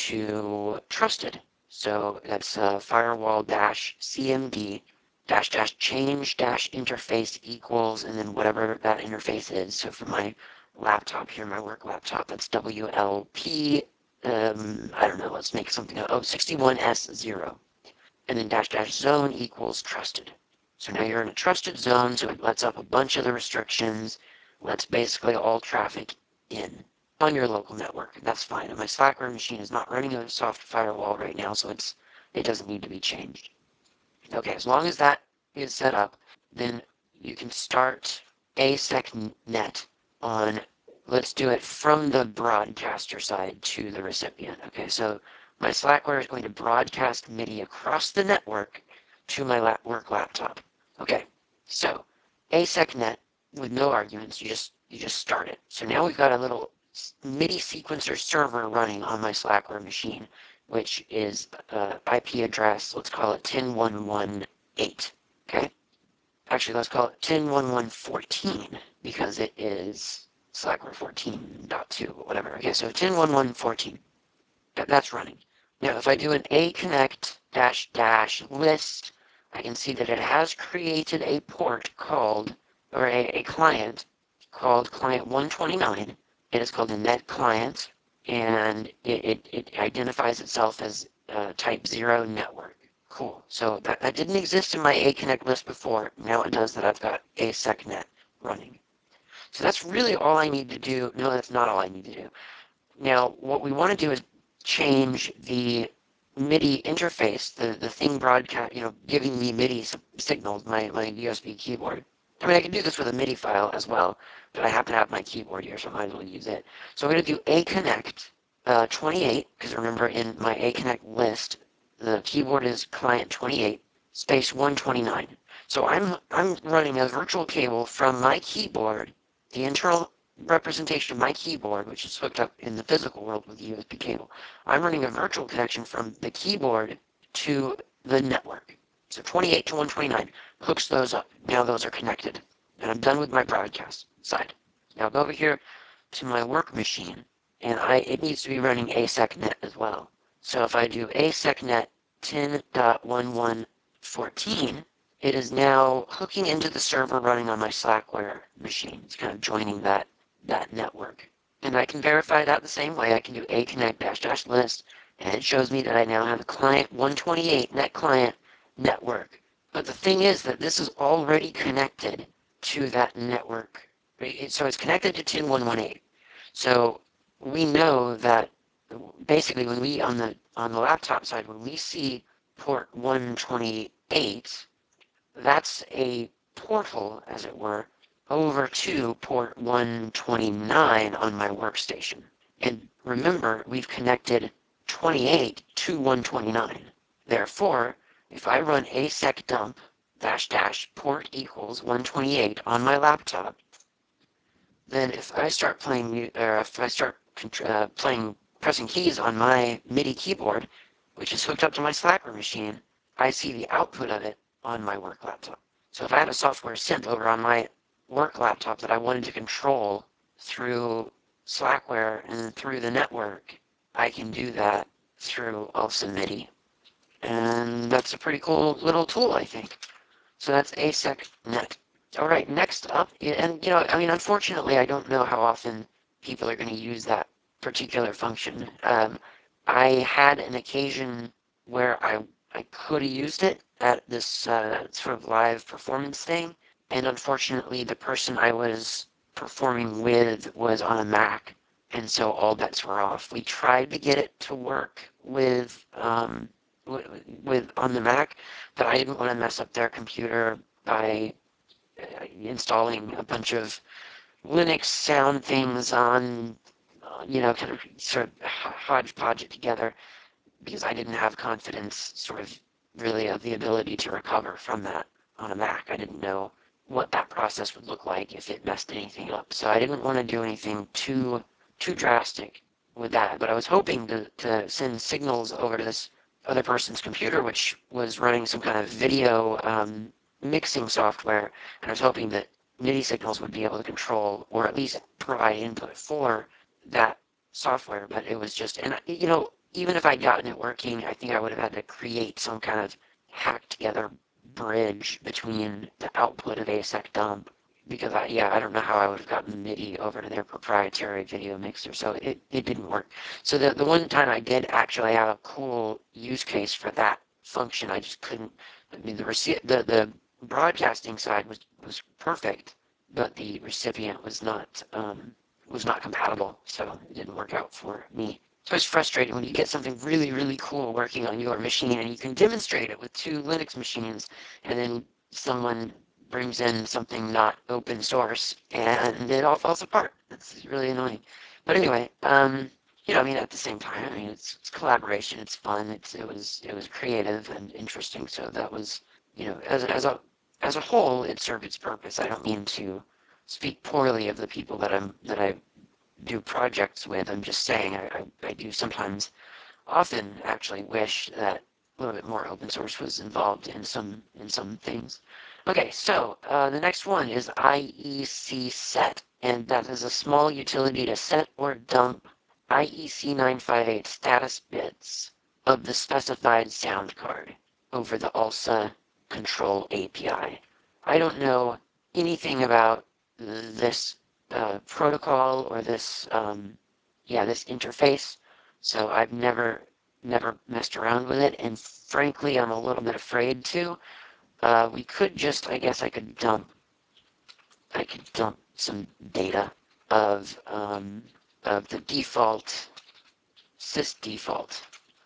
Speaker 1: to trusted. So that's uh, firewall dash C M D dash dash change dash interface equals, and then whatever that interface is. So for my laptop here, my work laptop, that's W L P um, I don't know, let's make something up. Oh, sixty-one S zero. And then dash dash zone equals trusted. So now you're in a trusted zone, so it lets up a bunch of the restrictions, lets basically all traffic in on your local network. That's fine. And my Slackware machine is not running a soft firewall right now, so it's it doesn't need to be changed. Okay, as long as that is set up, then you can start ASECnet on, let's do it from the broadcaster side to the recipient. Okay, so my Slackware is going to broadcast MIDI across the network to my lap work laptop. Okay, so ASECnet with no arguments, you just you just start it. So now we've got a little MIDI sequencer server running on my Slackware machine, which is uh, I P address, let's call it ten dot one dot eight, okay? Actually, let's call it ten dot one dot one dot fourteen, because it is Slackware fourteen dot two, whatever. Okay, so ten dot one dot one dot fourteen, that, that's running. Now, if I do an aconnect dash dash list, I can see that it has created a port called, or a, a client called client one twenty-nine. It is called a net client, and it, it, it identifies itself as uh, type zero network. Cool. So that, that didn't exist in my aconnect list before. Now it does that I've got asecnet running. So that's really all I need to do. No, that's not all I need to do. Now, what we want to do is change the MIDI interface, the, the thing broadcast, you know, giving me MIDI signals, my, my U S B keyboard. I mean, I can do this with a MIDI file as well, but I happen to have my keyboard here, so I might as well use it. So I'm going to do aconnect uh, twenty-eight, because remember in my aconnect list, the keyboard is client twenty-eight, space one twenty-nine. So I'm, I'm running a virtual cable from my keyboard, the internal representation of my keyboard, which is hooked up in the physical world with a U S B cable. I'm running a virtual connection from the keyboard to the network. So twenty-eight to one twenty-nine hooks those up. Now those are connected. And I'm done with my broadcast side. Now go over here to my work machine, and I it needs to be running asecnet as well. So if I do asecnet ten dot one dot one dot fourteen, it is now hooking into the server running on my Slackware machine. It's kind of joining that that network. And I can verify that the same way. I can do aconnect dash dash list, and it shows me that I now have a client one twenty-eight net client network. But the thing is that this is already connected to that network. So it's connected to ten dot one dot eight. So we know that basically when we, on the, on the laptop side, when we see port one twenty-eight, that's a portal, as it were, over to port one twenty-nine on my workstation. And remember, we've connected twenty-eight to one twenty-nine. Therefore, if I run asec dump dash dash port equals one twenty-eight on my laptop, then if I start playing, or if I start uh, playing, pressing keys on my MIDI keyboard, which is hooked up to my Slackware machine, I see the output of it on my work laptop. So if I had a software synth over on my work laptop that I wanted to control through Slackware and through the network, I can do that through ALSA MIDI. And that's a pretty cool little tool, I think. So that's ASECnet. All right, next up, and you know, I mean, unfortunately, I don't know how often people are going to use that particular function. Um, I had an occasion where I I could have used it at this uh, sort of live performance thing, and unfortunately, the person I was performing with was on a Mac, and so all bets were off. We tried to get it to work with um, with on the Mac, but I didn't want to mess up their computer by uh, installing a bunch of Linux sound things on, uh, you know, kind of sort of hodgepodge it together because I didn't have confidence, sort of, really of the ability to recover from that on a Mac. I didn't know what that process would look like if it messed anything up. So I didn't want to do anything too too drastic with that. But I was hoping to, to send signals over to this other person's computer, which was running some kind of video um, mixing software, and I was hoping that MIDI signals would be able to control or at least provide input for that software. But it was just, and you know, even if I'd gotten it working, I think I would have had to create some kind of hacked together bridge between the output of ASEC dump, because I, yeah, I don't know how I would have gotten MIDI over to their proprietary video mixer, so it, it didn't work. So the, the one time I did actually have a cool use case for that function, I just couldn't, I mean, the, the, the broadcasting side was, was perfect, but the recipient was not, um, was not compatible, so it didn't work out for me. So it's frustrating when you get something really, really cool working on your machine and you can demonstrate it with two Linux machines, and then someone brings in something not open source and it all falls apart. It's really annoying. But anyway, um, you know, I mean, at the same time, I mean, it's, it's collaboration, it's fun, it's, it was, it was creative and interesting. So that was, you know, as, as a, as a whole, it served its purpose. I don't mean to speak poorly of the people that I'm, that I do projects with. I'm just saying I, I, I do sometimes, often actually wish that a little bit more open source was involved in some in some things. Okay, so uh, the next one is I E C set, and that is a small utility to set or dump I E C nine five eight status bits of the specified sound card over the ALSA control A P I. I don't know anything about this uh, protocol or this, um, yeah, this interface. So I've never, never messed around with it, and frankly, I'm a little bit afraid to. Uh, we could just, I guess, I could dump, I could dump some data of um, of the default sys default.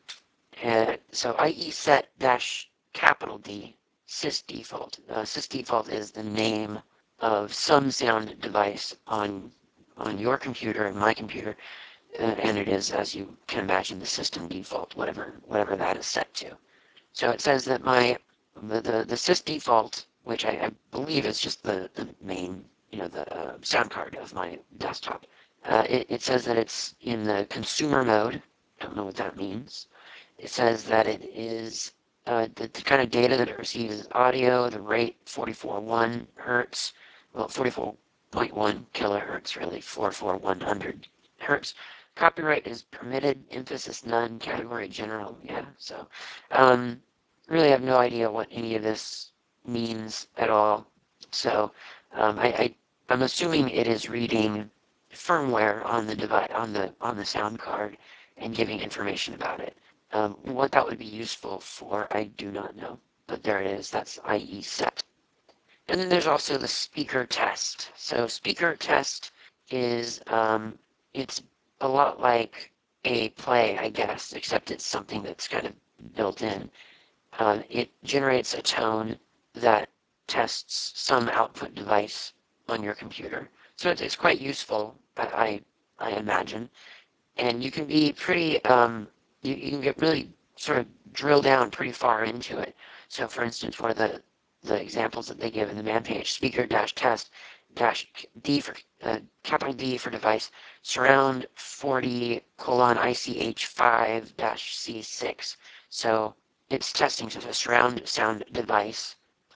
Speaker 1: And so I E set dash capital D sys default. Uh, sys default is the name of some sound device on on your computer and my computer, uh, and it is, as you can imagine, the system default, whatever whatever that is set to. So it says that my the the, the sys default, which I, I believe is just the the main, you know, the uh, sound card of my desktop. Uh, it, it says that it's in the consumer mode. Don't know what that means. It says that it is uh, the, the kind of data that it receives is audio, the rate forty-four point one hertz, well, forty-four point one kilohertz, really, forty-four one hundred hertz. Copyright is permitted, emphasis none, category general, yeah, so, um, really have no idea what any of this means at all. So, um, I, I, I'm assuming it is reading firmware on the device, on the, on the sound card and giving information about it. Um, what that would be useful for, I do not know. But there it is. That's I E set. And then there's also the speaker test. So speaker test is, um, it's a lot like a play, I guess, except it's something that's kind of built in. Uh, it generates a tone that tests some output device on your computer. So it's, it's quite useful, I, I imagine. And you can be pretty, um, you, you can get really sort of drill down pretty far into it. So for instance, one of the, the examples that they give in the man page, speaker dash test dash D for, uh, capital D for device, surround forty colon I C H five dash C six. So it's testing so a surround sound device,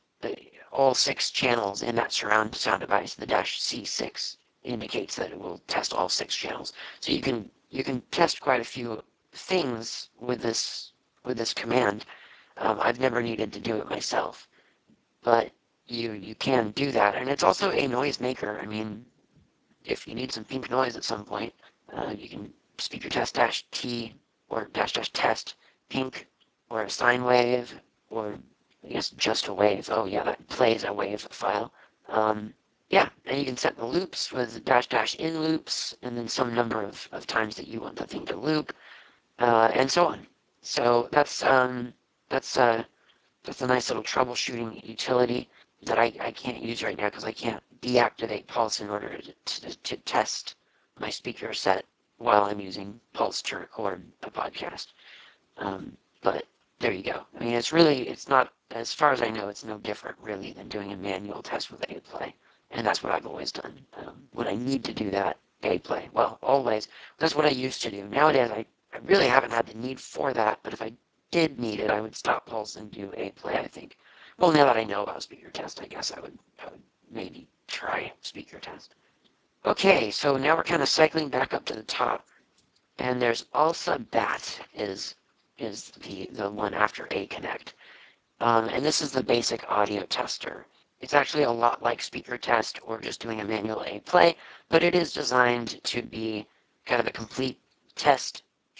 Speaker 1: all six channels in that surround sound device. The dash C six indicates that it will test all six channels. So you can you can test quite a few things with this with this command. Um, I've never needed to do it myself, but you you can do that, and it's also a noise maker. I mean, if you need some pink noise at some point, uh, you can speaker test dash T or dash dash test pink or a sine wave or I guess just a wave. Oh yeah, that plays a wave file. Um, yeah, and you can set the loops with dash dash in loops and then some number of, of times that you want the thing to loop, uh, and so on. So that's um, that's uh, that's a nice little troubleshooting utility that I, I can't use right now because I can't deactivate Pulse in order to, to, to test my speaker set while I'm using Pulse to record a podcast. Um, but there you go. I mean, it's really, it's not, as far as I know, it's no different really than doing a manual test with A-Play. And that's what I've always done. Um, when I need to do that, A-Play. Well, always. That's what I used to do. Nowadays, I, I really haven't had the need for that, but if I did need it, I would stop Pulse and do A-Play, I think. Well, now that I know about speaker test, I guess I would, I would maybe try speaker test. Okay, so now we're kind of cycling back up to the top. And there's also bat is is the the one after Aconnect. Um, and this is the basic audio tester. It's actually a lot like speaker test or just doing a manual A play, but it is designed to be kind of a complete test,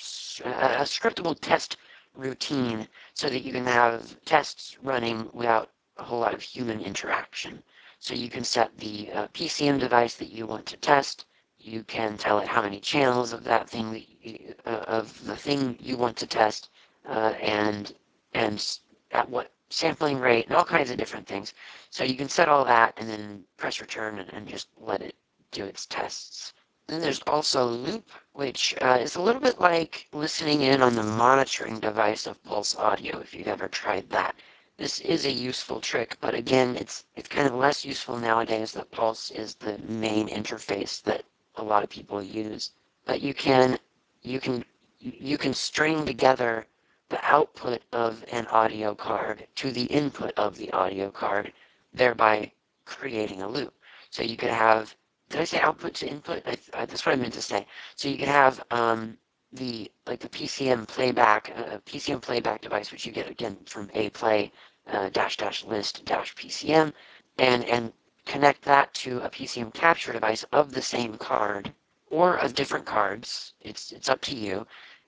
Speaker 1: a scriptable test routine so that you can have tests running without a whole lot of human interaction. So you can set the uh, P C M device that you want to test. You can tell it how many channels of that thing that you, uh, of the thing you want to test, uh, and and at what sampling rate, and all kinds of different things. So you can set all that and then press return and, and just let it do its tests. Then there's also loop, which uh, is a little bit like listening in on the monitoring device of Pulse Audio, if you've ever tried that. This is a useful trick, but again, it's it's kind of less useful nowadays that Pulse is the main interface that a lot of people use. But you can you can you can string together the output of an audio card to the input of the audio card, thereby creating a loop. So you could have, did I say output to input? I, I, that's what I meant to say. So you could have um, the, like the P C M playback, uh, P C M playback device, which you get again from a play uh, dash dash list dash P C M, and, and connect that to a P C M capture device of the same card or of different cards. It's, it's up to you.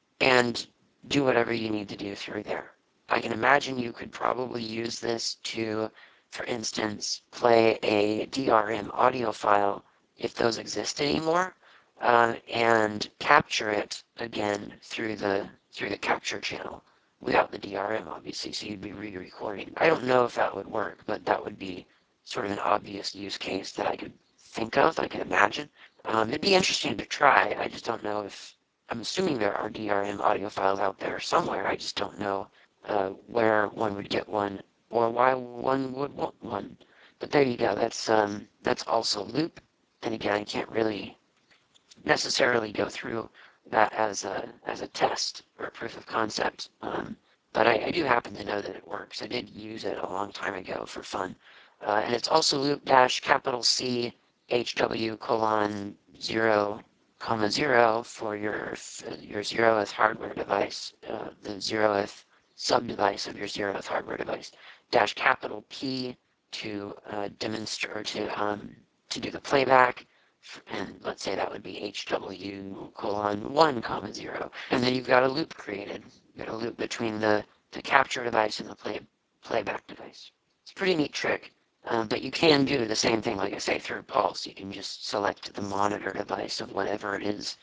Speaker 1: And do whatever you need to do through there. I can imagine you could probably use this to, for instance, play a D R M audio file, if those exist anymore, uh, and capture it again through the through the capture channel without the D R M, obviously, so you'd be re-recording. I don't know if that would work, but that would be sort of an obvious use case that I could think of, I could imagine. Um, it'd be interesting to try. I just don't know if I'm assuming there are D R M audio files out there somewhere. I just don't know uh, where one would get one or why one would want one. But there you go. That's um, that's also loop. And again, I can't really necessarily go through that as a as a test or a proof of concept. Um, but I, I do happen to know that it works. I did use it a long time ago for fun. Uh, and it's also loop dash capital C H W colon zero comma zero for your your zeroth hardware device, uh, the zeroth sub device of your zeroth hardware device, dash capital P to uh, demonstrate or to um, to do the playback, and let's say that would be H W colon one comma zero, and then you've got a loop created. You've got a loop between the the capture device and the play playback device. It's a pretty neat trick. Um, but you can do the same thing, like I say, through Pulse. You can just select the monitor device of whatever it is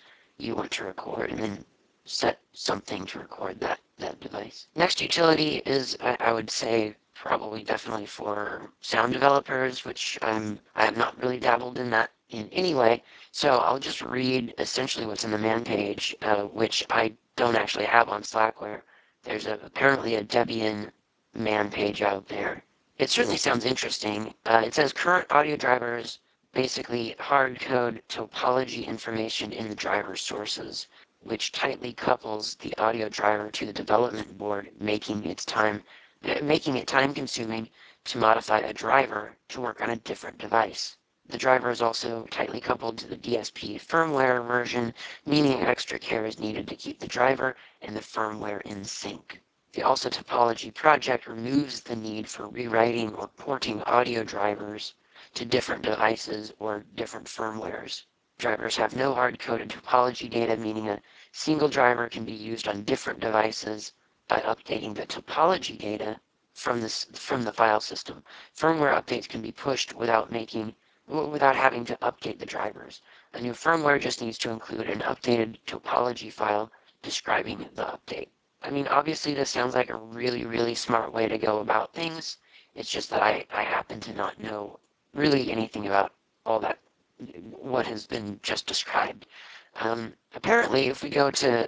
Speaker 1: you want to record, and then set something to record that, that device. Next utility is, I, I would say, probably definitely for sound developers, which I'm, I have not really dabbled in that in any way. So I'll just read essentially what's in the man page, uh, which I don't actually have on Slackware. There's a, apparently a Debian man page out there. It certainly sounds interesting. Uh, it says current audio drivers basically hard code topology information in the driver sources, which tightly couples the audio driver to the development board, making its time making it time consuming to modify a driver to work on a different device. The driver is also tightly coupled to the D S P firmware version, meaning extra care is needed to keep the driver and the firmware in sync. The Also Topology project removes the need for rewriting or porting audio drivers to different devices or different firmwares. Drivers have no hard-coded topology data, meaning a single driver can be used on different devices by updating the topology data from this from the file system. Firmware updates can be pushed without making without having to update the drivers. A new firmware just needs to include an updated topology file describing the update. I mean, obviously this sounds like a really, really smart way to go about things. It's just that I, I happen to not know really anything about all that, what has been just described. Um, apparently, if we go to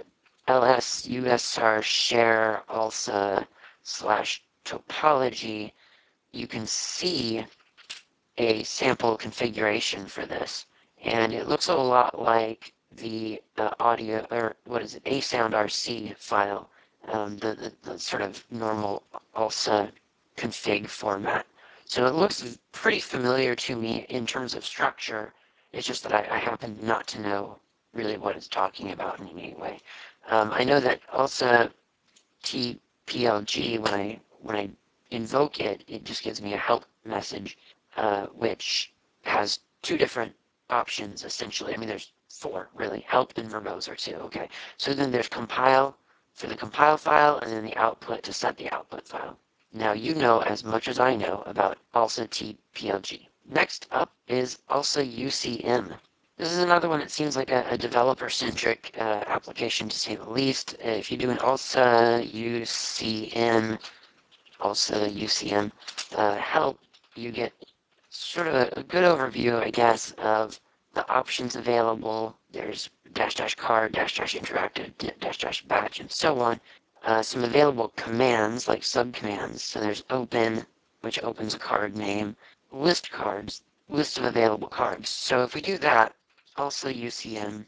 Speaker 1: lsusr share alsa slash topology, you can see a sample configuration for this, and it looks a lot like the uh, audio, or what is it, A Sound R C file, um, the, the, the sort of normal ALSA config format. So it looks pretty familiar to me in terms of structure. It's just that I, I happen not to know really what it's talking about in any way. Um, I know that ALSA T P L G, when I when I invoke it, it just gives me a help message, uh, which has two different options essentially. I mean, there's four really. Help and verbose are two. Okay, so then there's compile for the compile file, and then the output to set the output file. Now you know as much as I know about ALSA T P L G. Next up is ALSA U C M. This is another one that seems like a, a developer-centric uh, application, to say the least. If you do an ALSA U C M, ALSA U C M uh, help, you get sort of a, a good overview, I guess, of the options available. There's dash dash card, dash dash interactive, dash dash batch, and so on. Uh, some available commands, like subcommands. So there's open, which opens a card name, list cards, list of available cards. So if we do that, also U C M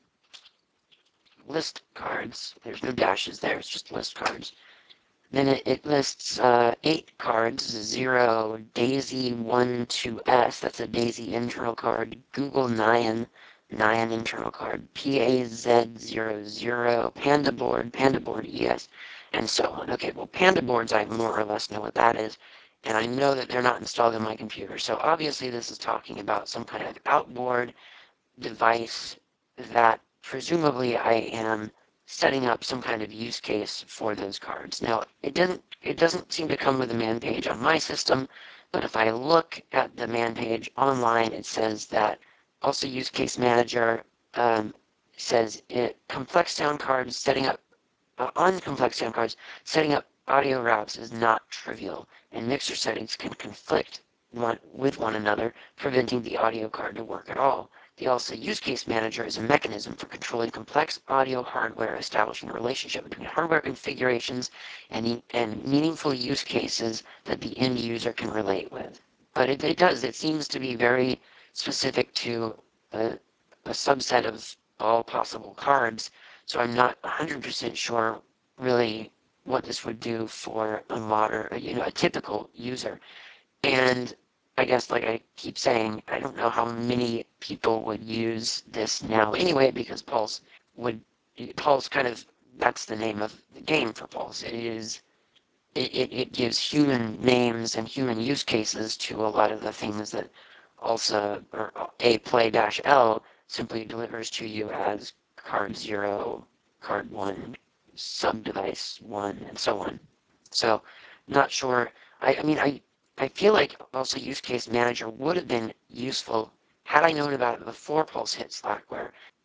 Speaker 1: list cards, there's no dashes there, it's just list cards. Then it, it lists uh, eight cards, zero, Daisy one two S, that's a Daisy internal card, Google Nyan, Nyan internal card, P A Z zero zero, Panda board, Panda board E S, and so on. Okay, well, Panda boards, I more or less know what that is, and I know that they're not installed on my computer, so obviously this is talking about some kind of outboard device that presumably I am setting up some kind of use case for those cards. Now, it doesn't it doesn't seem to come with a man page on my system, but if I look at the man page online, it says that also use case manager um, says it complex sound cards setting up uh, on complex sound cards setting up audio routes is not trivial, and mixer settings can conflict one, with one another, preventing the audio card to work at all. The ALSA Use Case Manager is a mechanism for controlling complex audio hardware, establishing a relationship between hardware configurations and, and meaningful use cases that the end user can relate with. But it, it does, it seems to be very specific to a, a subset of all possible cards, so I'm not one hundred percent sure really what this would do for a modern, you know, a typical user. And I guess, like I keep saying, I don't know how many people would use this now anyway, because Pulse would, Pulse kind of, that's the name of the game for Pulse. It is, it, it, it gives human names and human use cases to a lot of the things that also, or a play dash L simply delivers to you as card zero, card one, subdevice one, and so on. So, not sure. I, I mean, I, I feel like also Use Case Manager would have been useful had I known about it before Pulse hit Slackware.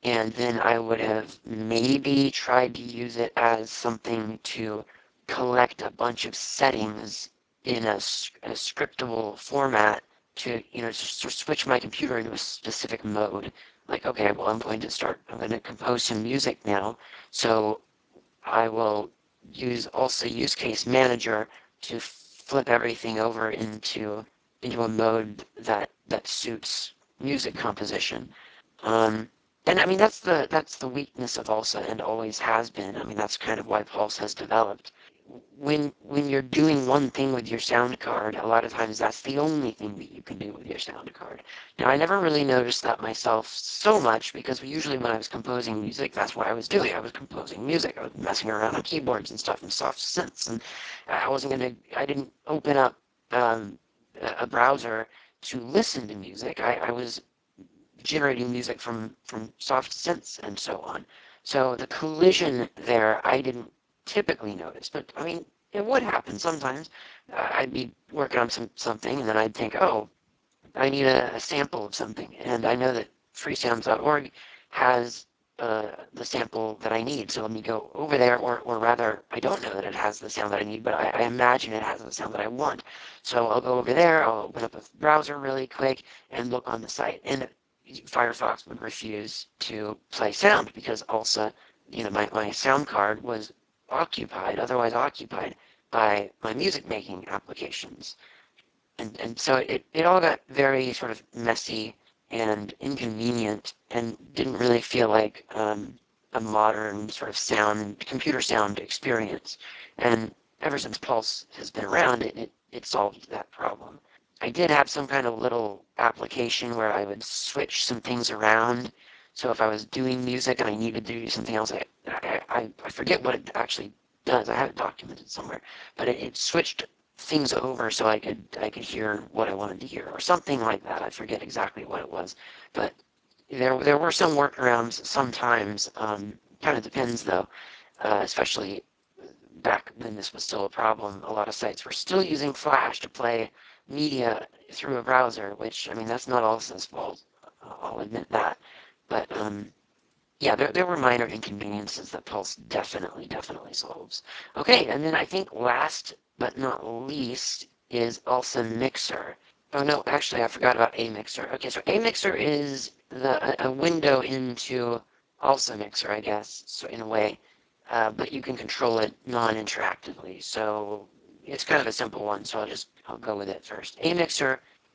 Speaker 1: and then I would have maybe tried to use it as something to collect a bunch of settings in a, a scriptable format to, you know, just switch my computer into a specific mode. Like, okay, well, I'm going to start, I'm going to compose some music now, so I will use also use case manager to flip everything over into into a mode that that suits music composition. Um, and I mean that's the that's the weakness of ALSA and always has been. I mean that's kind of why Pulse has developed. When when you're doing one thing with your sound card, a lot of times that's the only thing that you can do with your sound card. Now I never really noticed that myself so much because usually when I was composing music, that's what I was doing. I was composing music. I was messing around on keyboards and stuff and soft synths, and I wasn't gonna. I didn't open up um, a browser to listen to music. I, I was generating music from, from soft synths and so on. So the collision there I didn't typically notice, but I mean, it would happen sometimes. Uh, I'd be working on some something and then I'd think, oh, I need a, a sample of something, and I know that freesounds dot org has uh, the sample that I need, so let me go over there, or, or rather, I don't know that it has the sound that I need, but I, I imagine it has the sound that I want. So I'll go over there, I'll open up a browser really quick, and look on the site, and Firefox would refuse to play sound, because also, you know, my, my sound card was occupied, otherwise occupied, by my music making applications. And, and so it, it all got very sort of messy and inconvenient and didn't really feel like um, a modern sort of sound, computer sound experience. And ever since Pulse has been around, it, it, it solved that problem. I did have some kind of little application where I would switch some things around. So if I was doing music and I needed to do something else, I, I, I forget what it actually does. I have it documented somewhere. But it, it switched things over so I could I could hear what I wanted to hear or something like that. I forget exactly what it was, but there there were some workarounds sometimes. Um, kind of depends though, uh, especially back when this was still a problem. A lot of sites were still using Flash to play media through a browser, which I mean that's not ALSA's fault. I'll admit that, but um, yeah, there, there were minor inconveniences that Pulse definitely, definitely solves. Okay, and then I think last but not least is also Mixer. Oh no, actually I forgot about aMixer. Okay, so aMixer is the, a window into also Mixer, I guess, so in a way, uh, but you can control it non-interactively. So it's kind of a simple one, so I'll just I'll go with it first. aMixer,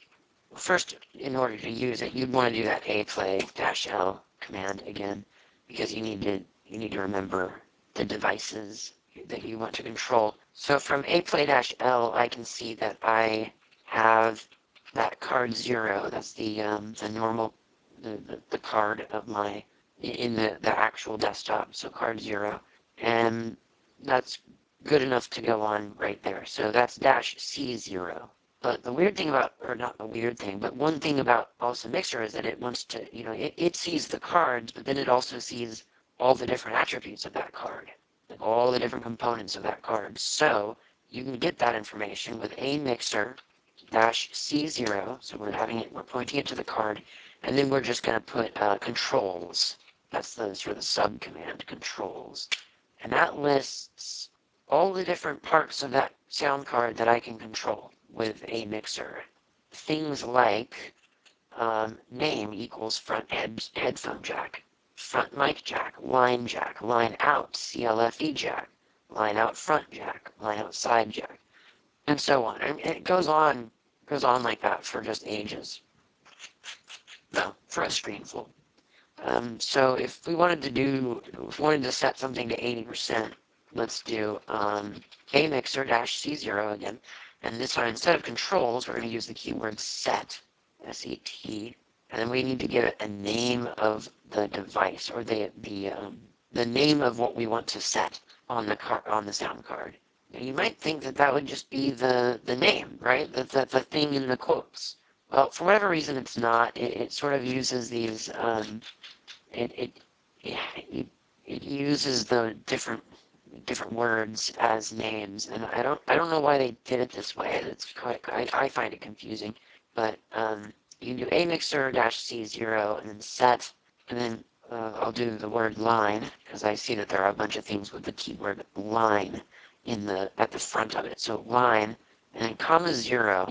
Speaker 1: first, in order to use it, you'd want to do that aplay-l command again, because you need to you need to remember the devices that you want to control. So from aplay-l, I can see that I have that card zero. That's the um, the normal the, the, the card of my in the the actual desktop. So card zero, and that's good enough to go on right there. So that's dash C zero. But the weird thing about, or not the weird thing, but one thing about also Mixer is that it wants to, you know, it, it sees the cards, but then it also sees all the different attributes of that card, like all the different components of that card. So you can get that information with aMixer dash C zero. So we're having it, we're pointing it to the card, and then we're just going to put uh, controls. That's the sort of the sub command, controls. And that lists all the different parts of that sound card that I can control with aMixer. Things like um, name equals front head, headphone jack, front mic jack, line jack, line out, C L F E jack, line out front jack, line out side jack, and so on. And it goes on, goes on like that for just ages. No, for a screen full. Um, so if we wanted to do, if we wanted to set something to eighty percent, let's do um, aMixer-C zero again. And this time, instead of controls, we're going to use the keyword set, S E T, and then we need to give it a name of the device, or the the um, the name of what we want to set on the car on the sound card. Now, you might think that that would just be the the name, right? The the, the thing in the quotes. Well, for whatever reason, it's not. It, it sort of uses these. Um, it, it it it uses the different different words as names, and I don't I don't know why they did it this way. It's quite I, I find it confusing, but um, you can do aMixer dash C zero and then set, and then uh, I'll do the word line, because I see that there are a bunch of things with the keyword line in the at the front of it. So line, and then comma zero,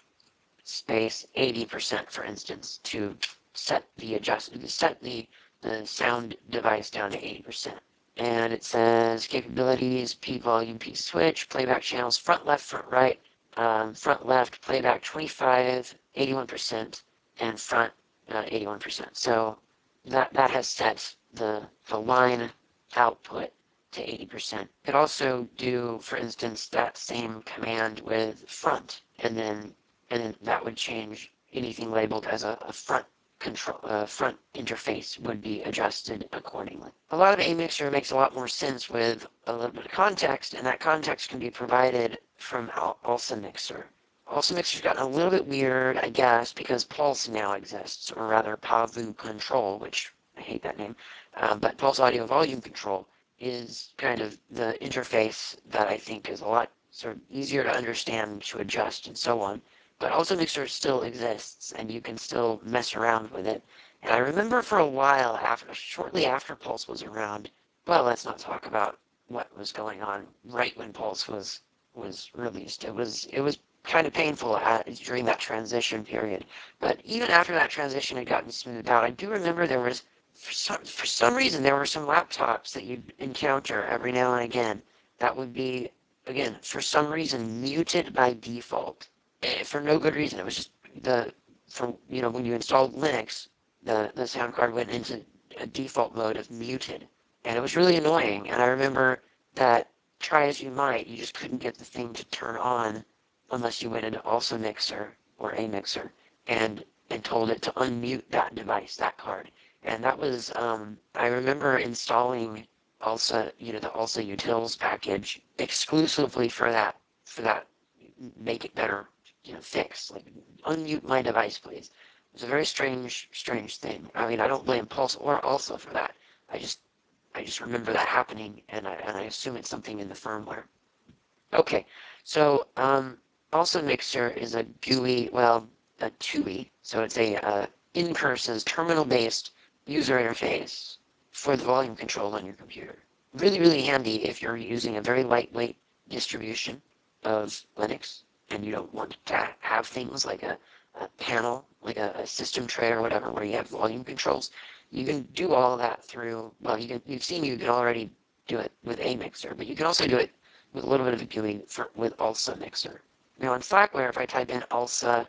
Speaker 1: space eighty percent, for instance, to set the adjust set the the sound device down to eighty percent. And it says capabilities: P volume, P switch, playback channels, front left, front right, um, front left, playback twenty-five, eighty-one percent, and front uh, eighty-one percent. So that that has set the the line output to eighty percent. You could also do, for instance, that same command with front, and then and then that would change anything labeled as a, a front control uh, front interface would be adjusted accordingly. A lot of A-Mixer makes a lot more sense with a little bit of context, and that context can be provided from ALSA Mixer. ALSA Mixer's gotten a little bit weird, I guess, because Pulse now exists, or rather Pavu Control, which I hate that name, um, but Pulse Audio Volume Control is kind of the interface that I think is a lot sort of easier to understand, to adjust, and so on. But ALSA Mixer still exists, and you can still mess around with it. And I remember for a while, after, shortly after Pulse was around, well, let's not talk about what was going on right when Pulse was was released. It was it was kind of painful at, during that transition period. But even after that transition had gotten smoothed out, I do remember there was, for some, for some reason, there were some laptops that you'd encounter every now and again that would be, again, for some reason, muted by default. For no good reason. It was just the, from, you know, when you installed Linux, the, the sound card went into a default mode of muted. And it was really annoying. And I remember that, try as you might, you just couldn't get the thing to turn on unless you went into ALSA Mixer or A Mixer and, and told it to unmute that device, that card. And that was, um, I remember installing ALSA, you know, the ALSA Utils package exclusively for that, for that make it better, you know, fix. Like, unmute my device, please. It's a very strange, strange thing. I mean, I don't blame Pulse or ALSA for that. I just, I just remember that happening, and I, and I assume it's something in the firmware. Okay, so um, ALSA Mixer is a G U I, well, a T U I, so it's a uh, in-person terminal-based user interface for the volume control on your computer. Really, really handy if you're using a very lightweight distribution of Linux and you don't want to have things like a, a panel, like a, a system tray or whatever, where you have volume controls. You can do all that through, well, you can, you've seen you can already do it with A Mixer, but you can also do it with a little bit of a G U I for, with ALSA Mixer. Now on Slackware, if I type in ALSA,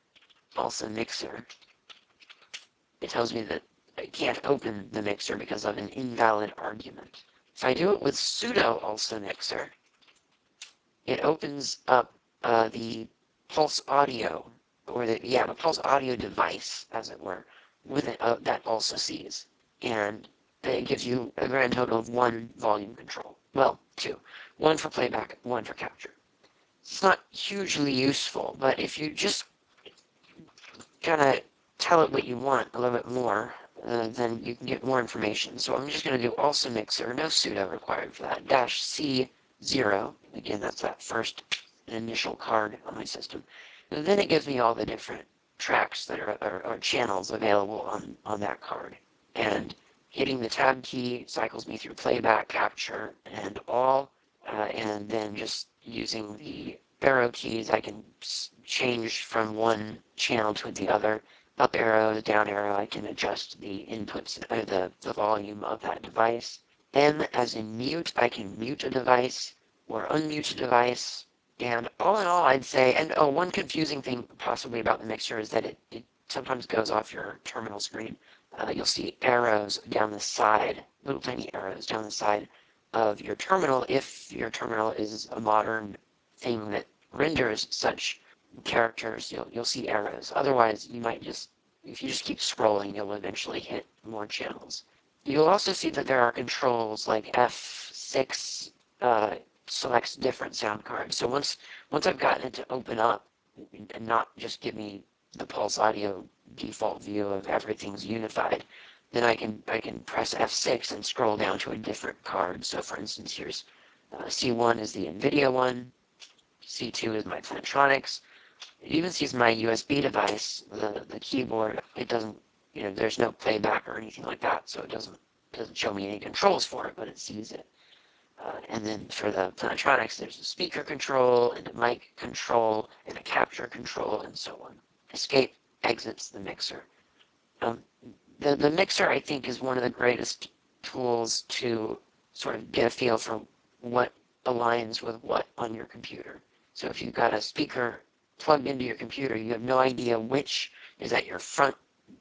Speaker 1: ALSA Mixer, it tells me that I can't open the mixer because of an invalid argument. If I do it with sudo ALSA Mixer, it opens up uh, the Pulse Audio, or the, yeah, the Pulse Audio device, as it were, with it, uh, that ALSA sees. And it gives you a grand total of one volume control. Well, two. One for playback, one for capture. It's not hugely useful, but if you just kind of tell it what you want a little bit more, uh, then you can get more information. So I'm just going to do ALSA Mixer, no sudo required for that, dash C zero. Again, that's that first initial card on my system. And then it gives me all the different tracks that are, or, or channels available on, on that card. And hitting the tab key cycles me through playback, capture, and all. Uh, and then just using the arrow keys, I can change from one channel to the other. Up arrow, down arrow, I can adjust the inputs, or the, the volume of that device. M as in mute, I can mute a device or unmute a device. And all in all, I'd say, and oh, one confusing thing possibly about the mixer is that it, it sometimes goes off your terminal screen. Uh, you'll see arrows down the side, little tiny arrows down the side of your terminal if your terminal is a modern thing that renders such characters. You'll, you'll see arrows. Otherwise, you might just, if you just keep scrolling, you'll eventually hit more channels. You'll also see that there are controls like F six uh, selects different sound cards. So once once I've gotten it to open up and not just give me the Pulse Audio default view of everything's unified, then I can I can press F six and scroll down to a different card. So for instance, here's uh, C one is the NVIDIA one, C two is my Plantronics. It even sees my U S B device, the, the keyboard. It doesn't you know, there's no playback or anything like that, so it doesn't doesn't show me any controls for it, but it sees it. Uh, and then for the Plantronics, there's a speaker control, and a mic control, and a capture control, and so on. Escape exits the mixer. Um, the, the mixer, I think, is one of the greatest tools to sort of get a feel for what aligns with what on your computer. So if you've got a speaker plugged into your computer, you have no idea which is at your front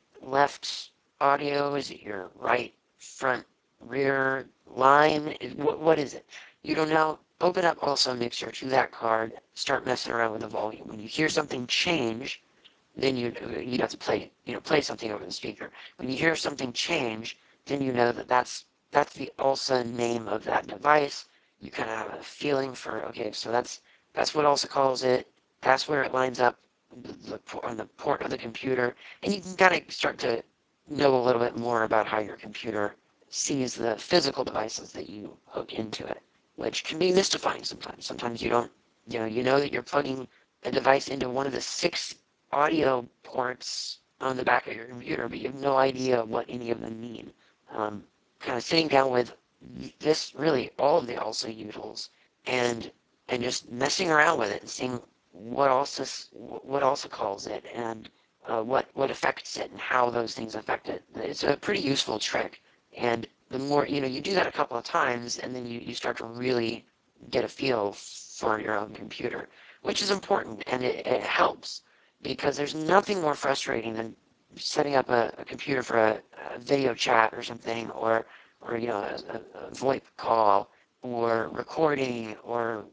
Speaker 1: left audio, is it your right front rear line, is, what, what is it? You don't know. Open up also Mixer to that card, start messing around with the volume. When you hear something change, then you you have to play you know play something over the speaker. When you hear something change, then you know that that's that's the A L S A name of that device. You kind of have a feeling for, okay, so that's that's what A L S A calls it. That's where it lines up the, the, on the port of the computer, and you can kind of start to know a little bit more about how your computer sees the physical devices that you hook into it, which can be mystifying sometimes. Sometimes you don't, you know, you know that you're plugging a device into one of the six audio ports on the back of your computer, but you have no idea what any of them mean. Um, kind of sitting down with this, really all of the A L S A utils, and and just messing around with it and seeing what A L S A what A L S A calls it, and uh, what what affects it, and how those things affect it. It's a pretty useful trick, and the more you know, you do that a couple of times, and then you, you start to really get a feel for your own computer, which is important, and it, it helps, because there's nothing more frustrating than setting up a, a computer for a, a video chat or something, or or you know a, a, a VoIP call, or recording, or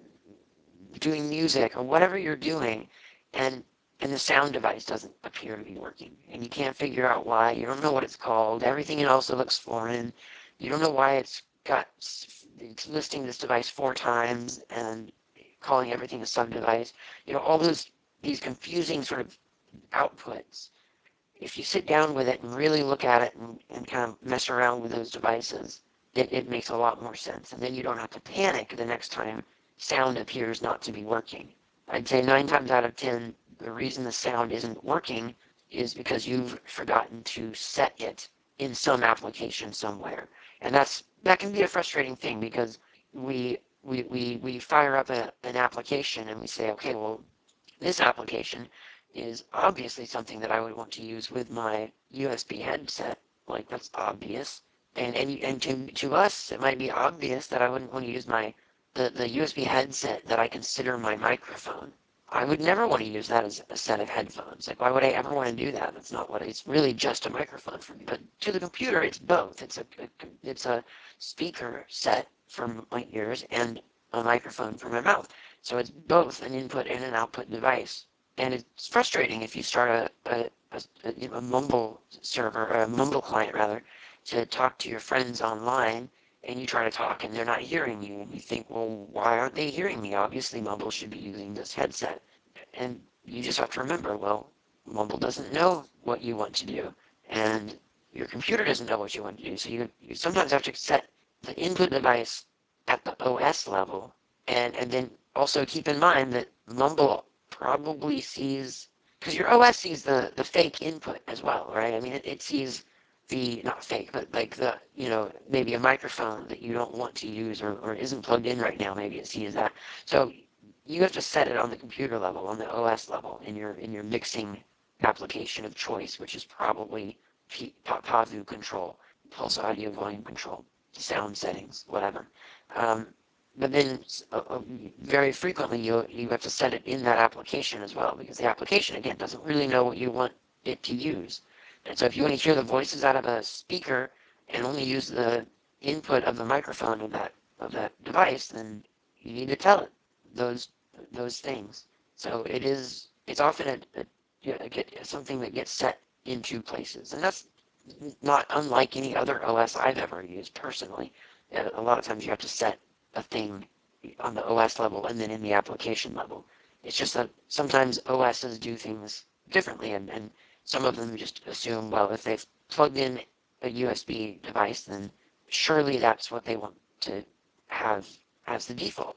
Speaker 1: doing music, or whatever you're doing, and and the sound device doesn't appear to be working, and you can't figure out why. You don't know what it's called. Everything else looks foreign. You don't know why it's got it's listing this device four times and calling everything a sub-device. You know, all those these confusing sort of outputs. If you sit down with it and really look at it and, and kind of mess around with those devices, it, it makes a lot more sense. And then you don't have to panic the next time sound appears not to be working. I'd say nine times out of ten, the reason the sound isn't working is because you've forgotten to set it in some application somewhere. And that's that can be a frustrating thing, because we we, we, we fire up a, an application and we say, okay, well, this application is obviously something that I would want to use with my U S B headset. Like, that's obvious. And and, and to, to us, it might be obvious that I wouldn't want to use my the, the U S B headset that I consider my microphone. I would never want to use that as a set of headphones. Like, why would I ever want to do that? That's not what it's really just a microphone for me. But to the computer, it's both. It's a, a it's a speaker set for my ears and a microphone for my mouth. So it's both an input and an output device. And it's frustrating if you start a, a, a, you know, a Mumble server, or a Mumble client rather, to talk to your friends online, and you try to talk and they're not hearing you, and you think, well, why aren't they hearing me? Obviously Mumble should be using this headset. And you just have to remember, well, Mumble doesn't know what you want to do, and your computer doesn't know what you want to do, so you, you sometimes have to set the input device at the O S level, and, and then also keep in mind that Mumble probably sees, because your O S sees the, the fake input as well, right? I mean, it, it sees the, not fake, but like the, you know, maybe a microphone that you don't want to use, or, or isn't plugged in right now, maybe it sees that. So you have to set it on the computer level, on the O S level, in your in your mixing application of choice, which is probably P, Pavu control, pulse audio volume control, sound settings, whatever. Um, but then uh, very frequently you you have to set it in that application as well, because the application, again, doesn't really know what you want it to use. And so if you want to hear the voices out of a speaker and only use the input of the microphone of that of that device, then you need to tell it those those things. So it is it's often a, a, you know, something that gets set into places, and that's not unlike any other O S I've ever used personally. A lot of times you have to set a thing on the O S level and then in the application level. It's just that sometimes O Ss do things differently, and, and some of them just assume, well, if they've plugged in a U S B device, then surely that's what they want to have as the default.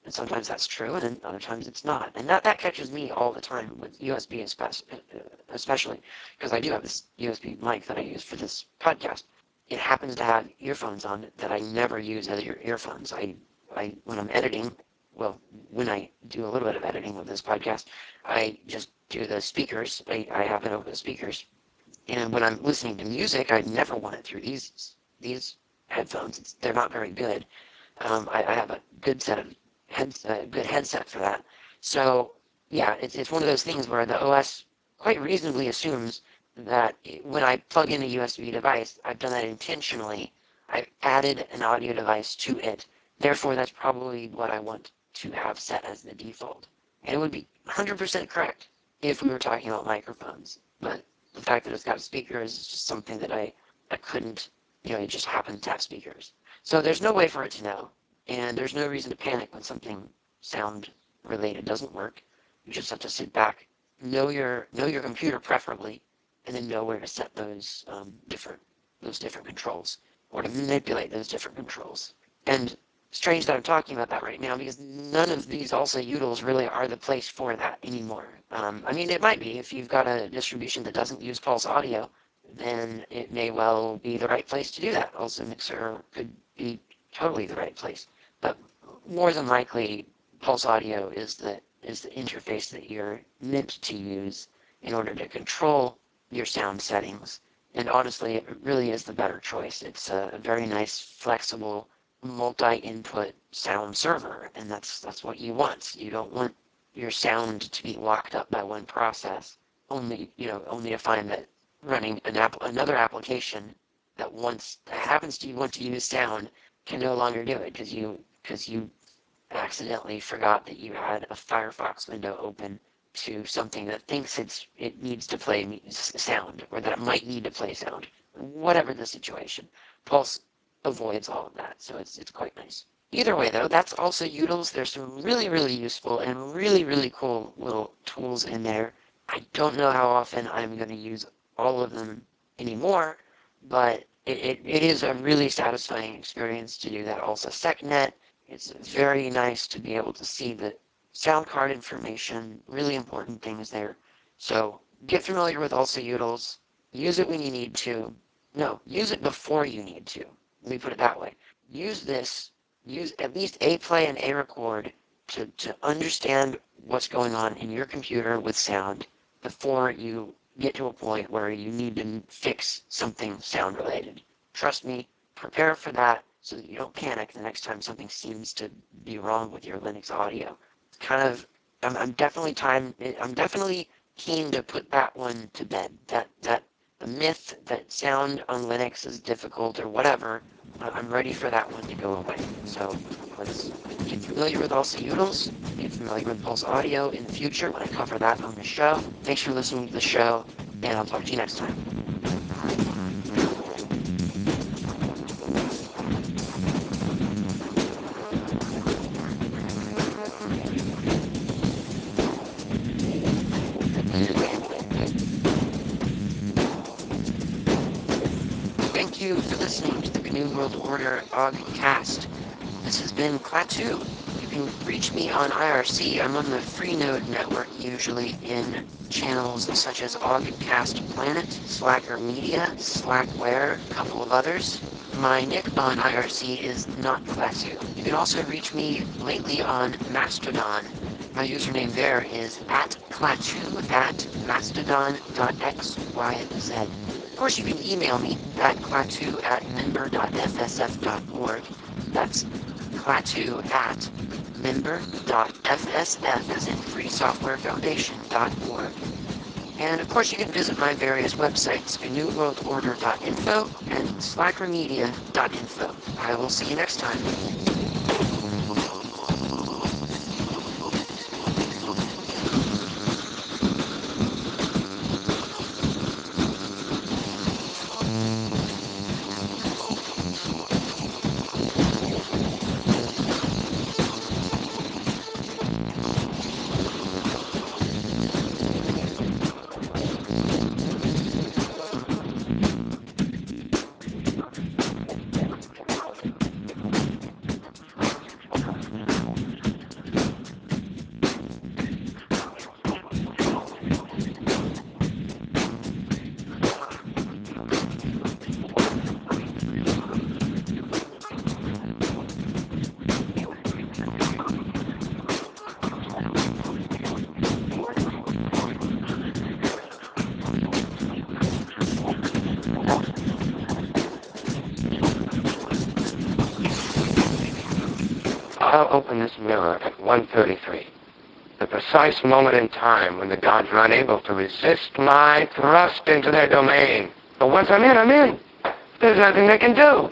Speaker 1: And sometimes that's true, and then other times it's not. And that, that catches me all the time with U S B especially, because I do have this U S B mic that I use for this podcast. It happens to have earphones on it that I never use as ear- earphones. I, I, when I'm editing, well, when I do a little bit of editing with this podcast, I just do the speakers. I, I have it over the speakers. And when I'm listening to music, I never want it through these these headphones. It's, they're not very good. Um, I, I have a good set of head, a good headset for that. So yeah, it's it's one of those things where the O S quite reasonably assumes that when I plug in a U S B device, I've done that intentionally. I've added an audio device to it. Therefore, that's probably what I want to have set as the default. And it would be one hundred percent correct if we were talking about microphones. But the fact that it's got speakers is just something that I, I couldn't, you know, it just happened to have speakers. So there's no way for it to know. And there's no reason to panic when something sound related doesn't work. You just have to sit back, know your know your computer preferably, and then know where to set those um, different those different controls or to manipulate those different controls. And strange that I'm talking about that right now because none of these ALSA utils really are the place for that anymore. Um, I mean, it might be if you've got a distribution that doesn't use Pulse Audio, then it may well be the right place to do that. ALSA Mixer could be totally the right place. But more than likely, Pulse Audio is the is the interface that you're meant to use in order to control your sound settings. And honestly, it really is the better choice. It's a very nice, flexible, multi-input sound server, and that's that's what you want. You don't want your sound to be locked up by one process, only you know only to find that running an app another application that wants that happens to want to use sound can no longer do it because you because you accidentally forgot that you had a Firefox window open to something that thinks it's it needs to play sound or that it might need to play sound. Whatever the situation, Pulse avoids all of that, so it's it's quite nice. Either way, though, that's also utils. There's some really, really useful and really, really cool little tools in there. I don't know how often I'm going to use all of them anymore, but it, it, it is a really satisfying experience to do that. Also, SecNet, it's very nice to be able to see the sound card information, really important things there. So get familiar with ALSA utils. Use it when you need to. No, use it before you need to. Let me put it that way. Use this, use at least A play and A record to, to understand what's going on in your computer with sound before you get to a point where you need to fix something sound related. Trust me, prepare for that so that you don't panic the next time something seems to be wrong with your Linux audio. It's kind of, I'm, I'm definitely time, I'm definitely keen to put that one to bed. That, that, the myth that sound on Linux is difficult or whatever, I'm ready for that one to go away. So let's get familiar with ALSA utils, get familiar with Pulse Audio in the future when I cover that on the show. Thanks for listening to the show, and I'll talk to you next time. Thank you for listening to the New World Order Ogcast. This has been Klaatu. You can reach me on I R C. I'm on the Freenode network, usually in channels such as Ogcast Planet, Slacker Media, Slackware, a couple of others. My nick on I R C is not Klaatu. You can also reach me lately on Mastodon. My username there is at Klaatu at mastodon.xyz. Of course, you can email me at klaatu at member.fsf.org. That's klaatu at member.fsf as in freesoftwarefoundation.org. And of course, you can visit my various websites, new world order dot info and slackermedia dot info. I will see you next time.
Speaker 2: I'll open this mirror at one thirty-three. The precise moment in time when the gods are unable to resist my thrust into their domain. But once I'm in, I'm in. There's nothing they can do.